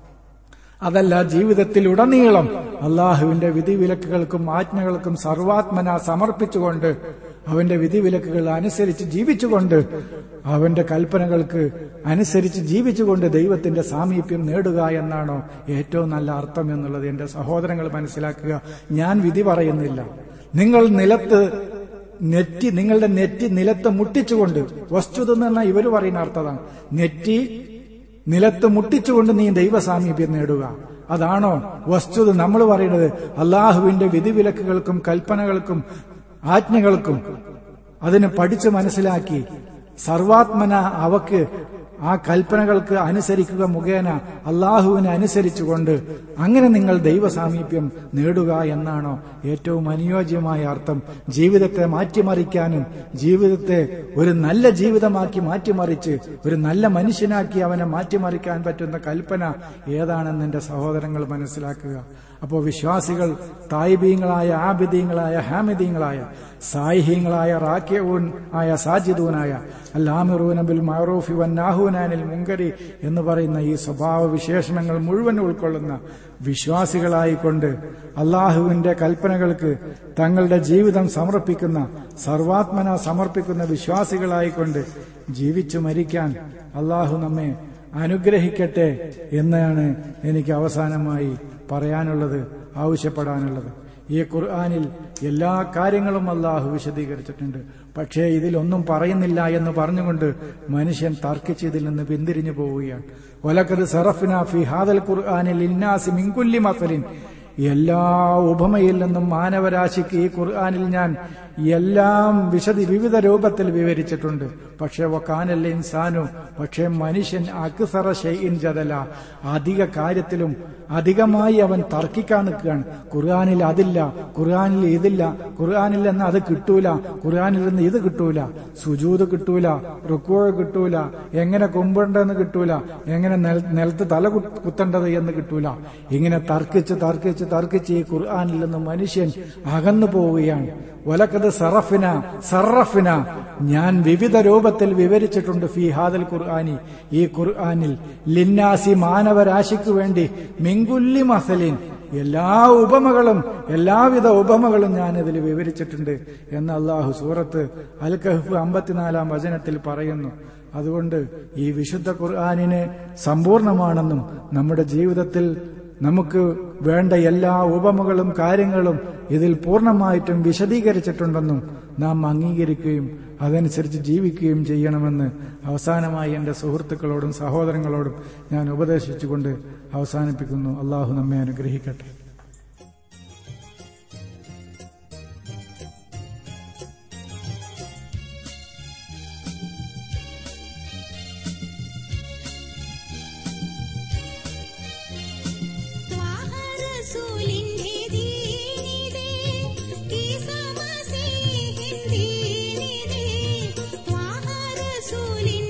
അതല്ല, ജീവിതത്തിൽ ഉടനീളം അള്ളാഹുവിന്റെ വിധിവിലക്കുകൾക്കും ആജ്ഞകൾക്കും സർവാത്മന സമർപ്പിച്ചുകൊണ്ട് അവന്റെ വിധിവിലക്കുകൾ അനുസരിച്ച് ജീവിച്ചുകൊണ്ട് അവന്റെ കൽപ്പനകൾക്ക് അനുസരിച്ച് ജീവിച്ചുകൊണ്ട് ദൈവത്തിന്റെ സാമീപ്യം നേടുക എന്നാണോ ഏറ്റവും നല്ല അർത്ഥം എന്നുള്ളത് എന്റെ സഹോദരങ്ങൾ മനസ്സിലാക്കുക. ഞാൻ വിധി പറയുന്നില്ല. നിങ്ങൾ നിലത്ത് നെറ്റി നിങ്ങളുടെ നെറ്റി നിലത്ത് മുട്ടിച്ചുകൊണ്ട്, വസ്തുത എന്ന് പറഞ്ഞാൽ ഇവര് പറയുന്ന അർത്ഥതാണ്, നെറ്റി നിലത്ത് മുട്ടിച്ചുകൊണ്ട് നീ ദൈവ സാമീപ്യം നേടുക. അതാണോ വസ്തുത? നമ്മൾ പറയുന്നത് അള്ളാഹുവിന്റെ വിധിവിലക്കുകൾക്കും കൽപ്പനകൾക്കും ആജ്ഞകൾക്കും അതിനെ പഠിച്ചു മനസ്സിലാക്കി സർവാത്മന അവക്ക് ആ കൽപ്പനകൾക്ക് അനുസരിക്കുക മുഖേന അള്ളാഹുവിനെ അനുസരിച്ചുകൊണ്ട് അങ്ങനെ നിങ്ങൾ ദൈവ സാമീപ്യം നേടുക എന്നാണോ ഏറ്റവും അനുയോജ്യമായ അർത്ഥം? ജീവിതത്തെ മാറ്റിമറിക്കാനും ജീവിതത്തെ ഒരു നല്ല ജീവിതമാക്കി മാറ്റിമറിച്ച് ഒരു നല്ല മനുഷ്യനാക്കി അവനെ മാറ്റിമറിക്കാൻ പറ്റുന്ന കൽപ്പന ഏതാണെന്ന് എന്റെ സഹോദരങ്ങൾ മനസ്സിലാക്കുക. അപ്പോൾ വിശ്വാസികൾ തായിബീങ്ങളായ ആബിദീങ്ങളായ ഹാമിദീങ്ങളായ സായിഹീങ്ങളായ റാക്കിഊൻ ആയ സാജിദൂനായ അല്ലാമിറൂന ബിൽ മഅറൂഫി വന്നാഹൂന അനിൽ മുൻകരി എന്ന് പറയുന്ന ഈ സ്വഭാവ വിശേഷണങ്ങൾ മുഴുവൻ ഉൾക്കൊള്ളുന്ന വിശ്വാസികളായിക്കൊണ്ട് അള്ളാഹുവിന്റെ കൽപ്പനകൾക്ക് തങ്ങളുടെ ജീവിതം സമർപ്പിക്കുന്ന സർവാത്മന സമർപ്പിക്കുന്ന വിശ്വാസികളായിക്കൊണ്ട് ജീവിച്ചു മരിക്കാൻ അള്ളാഹു നമ്മെ അനുഗ്രഹിക്കട്ടെ എന്നാണ് എനിക്ക് അവസാനമായി പറയാനുള്ളത്, ആവശ്യപ്പെടാനുള്ളത്. ഈ ഖുർആനിൽ എല്ലാ കാര്യങ്ങളും അള്ളാഹു വിശദീകരിച്ചിട്ടുണ്ട്. പക്ഷേ ഇതിലൊന്നും പറയുന്നില്ല എന്ന് പറഞ്ഞുകൊണ്ട് മനുഷ്യൻ തർക്കിച്ച് ഇതിൽ നിന്ന് പിന്തിരിഞ്ഞു പോവുകയാണ്. വലഖദ് സറഫ്നാ ഫീ ഹാദൽ ഖുർആനി ലിന്നാസി മിൻ കുല്ലി മസലിൻ, എല്ലാ ഉപമയിൽ നിന്നും മാനവരാശിക്ക് ഈ ഖുർആനിൽ ഞാൻ എല്ലാം വിശദി വിവിധ രൂപത്തിൽ വിവരിച്ചിട്ടുണ്ട്. പക്ഷെ വകാനൽ ഇൻസാനു, പക്ഷെ മനുഷ്യൻ അക്സറ ഷൈഇൻ ജദല, അധിക കാര്യത്തിലും അധികമായി അവൻ തർക്കിക്കാൻ നിൽക്കുകയാണ്. ഖുർആനിൽ അതില്ല, ഖുർആനിൽ ഇതില്ല, ഖുർആനിൽ നിന്ന് അത് കിട്ടൂല, ഖുർആനിൽ നിന്ന് ഇത് കിട്ടൂല, സുജൂദ് കിട്ടൂല, റുക്കൂ കിട്ടൂല, എങ്ങനെ കുമ്പണ്ടെന്ന് കിട്ടൂല, എങ്ങനെ നിലത്ത് തല കുത്തേണ്ടത് എന്ന് കിട്ടൂല. ഇങ്ങനെ തർക്കിച്ച് തർക്കിച്ച് തർക്കിച്ച് ഈ ഖുർആനിൽ നിന്ന് മനുഷ്യൻ അകന്നു പോവുകയാണ്. വലഖദ് സറഫ്ന സറഫ്ന, ഞാൻ വിവിധ രൂപത്തിൽ വിവരിച്ചിട്ടുണ്ട് ഫീ ഹാദൽ ഖുർആനി, ഈ ഖുർആനിൽ ലിന്നാസി മാനവരാശിക്ക് വേണ്ടി മിൻകുല്ലി മസലിൻ, എല്ലാ ഉപമകളും എല്ലാവിധ ഉപമകളും ഞാൻ ഇതിൽ വിവരിച്ചിട്ടുണ്ട് എന്ന് അള്ളാഹു സൂറത്ത് അൽ കഹ്ഫ് അമ്പത്തിനാലാം വചനത്തിൽ പറയുന്നു. അതുകൊണ്ട് ഈ വിശുദ്ധ ഖുർആനിനെ സമ്പൂർണമാണെന്നും നമ്മുടെ ജീവിതത്തിൽ നമുക്ക് വേണ്ട എല്ലാ ഉപമകളും കാര്യങ്ങളും ഇതിൽ പൂർണ്ണമായിട്ടും വിശദീകരിച്ചിട്ടുണ്ടെന്നും നാം അംഗീകരിക്കുകയും അതനുസരിച്ച് ജീവിക്കുകയും ചെയ്യണമെന്ന് അവസാനമായി എന്റെ സുഹൃത്തുക്കളോടും സഹോദരങ്ങളോടും ഞാൻ ഉപദേശിച്ചുകൊണ്ട് അവസാനിപ്പിക്കുന്നു. അള്ളാഹു നമ്മെ അനുഗ്രഹിക്കട്ടെ. റസൂലിന്റെ ദീനിതേ റസൂലിൻ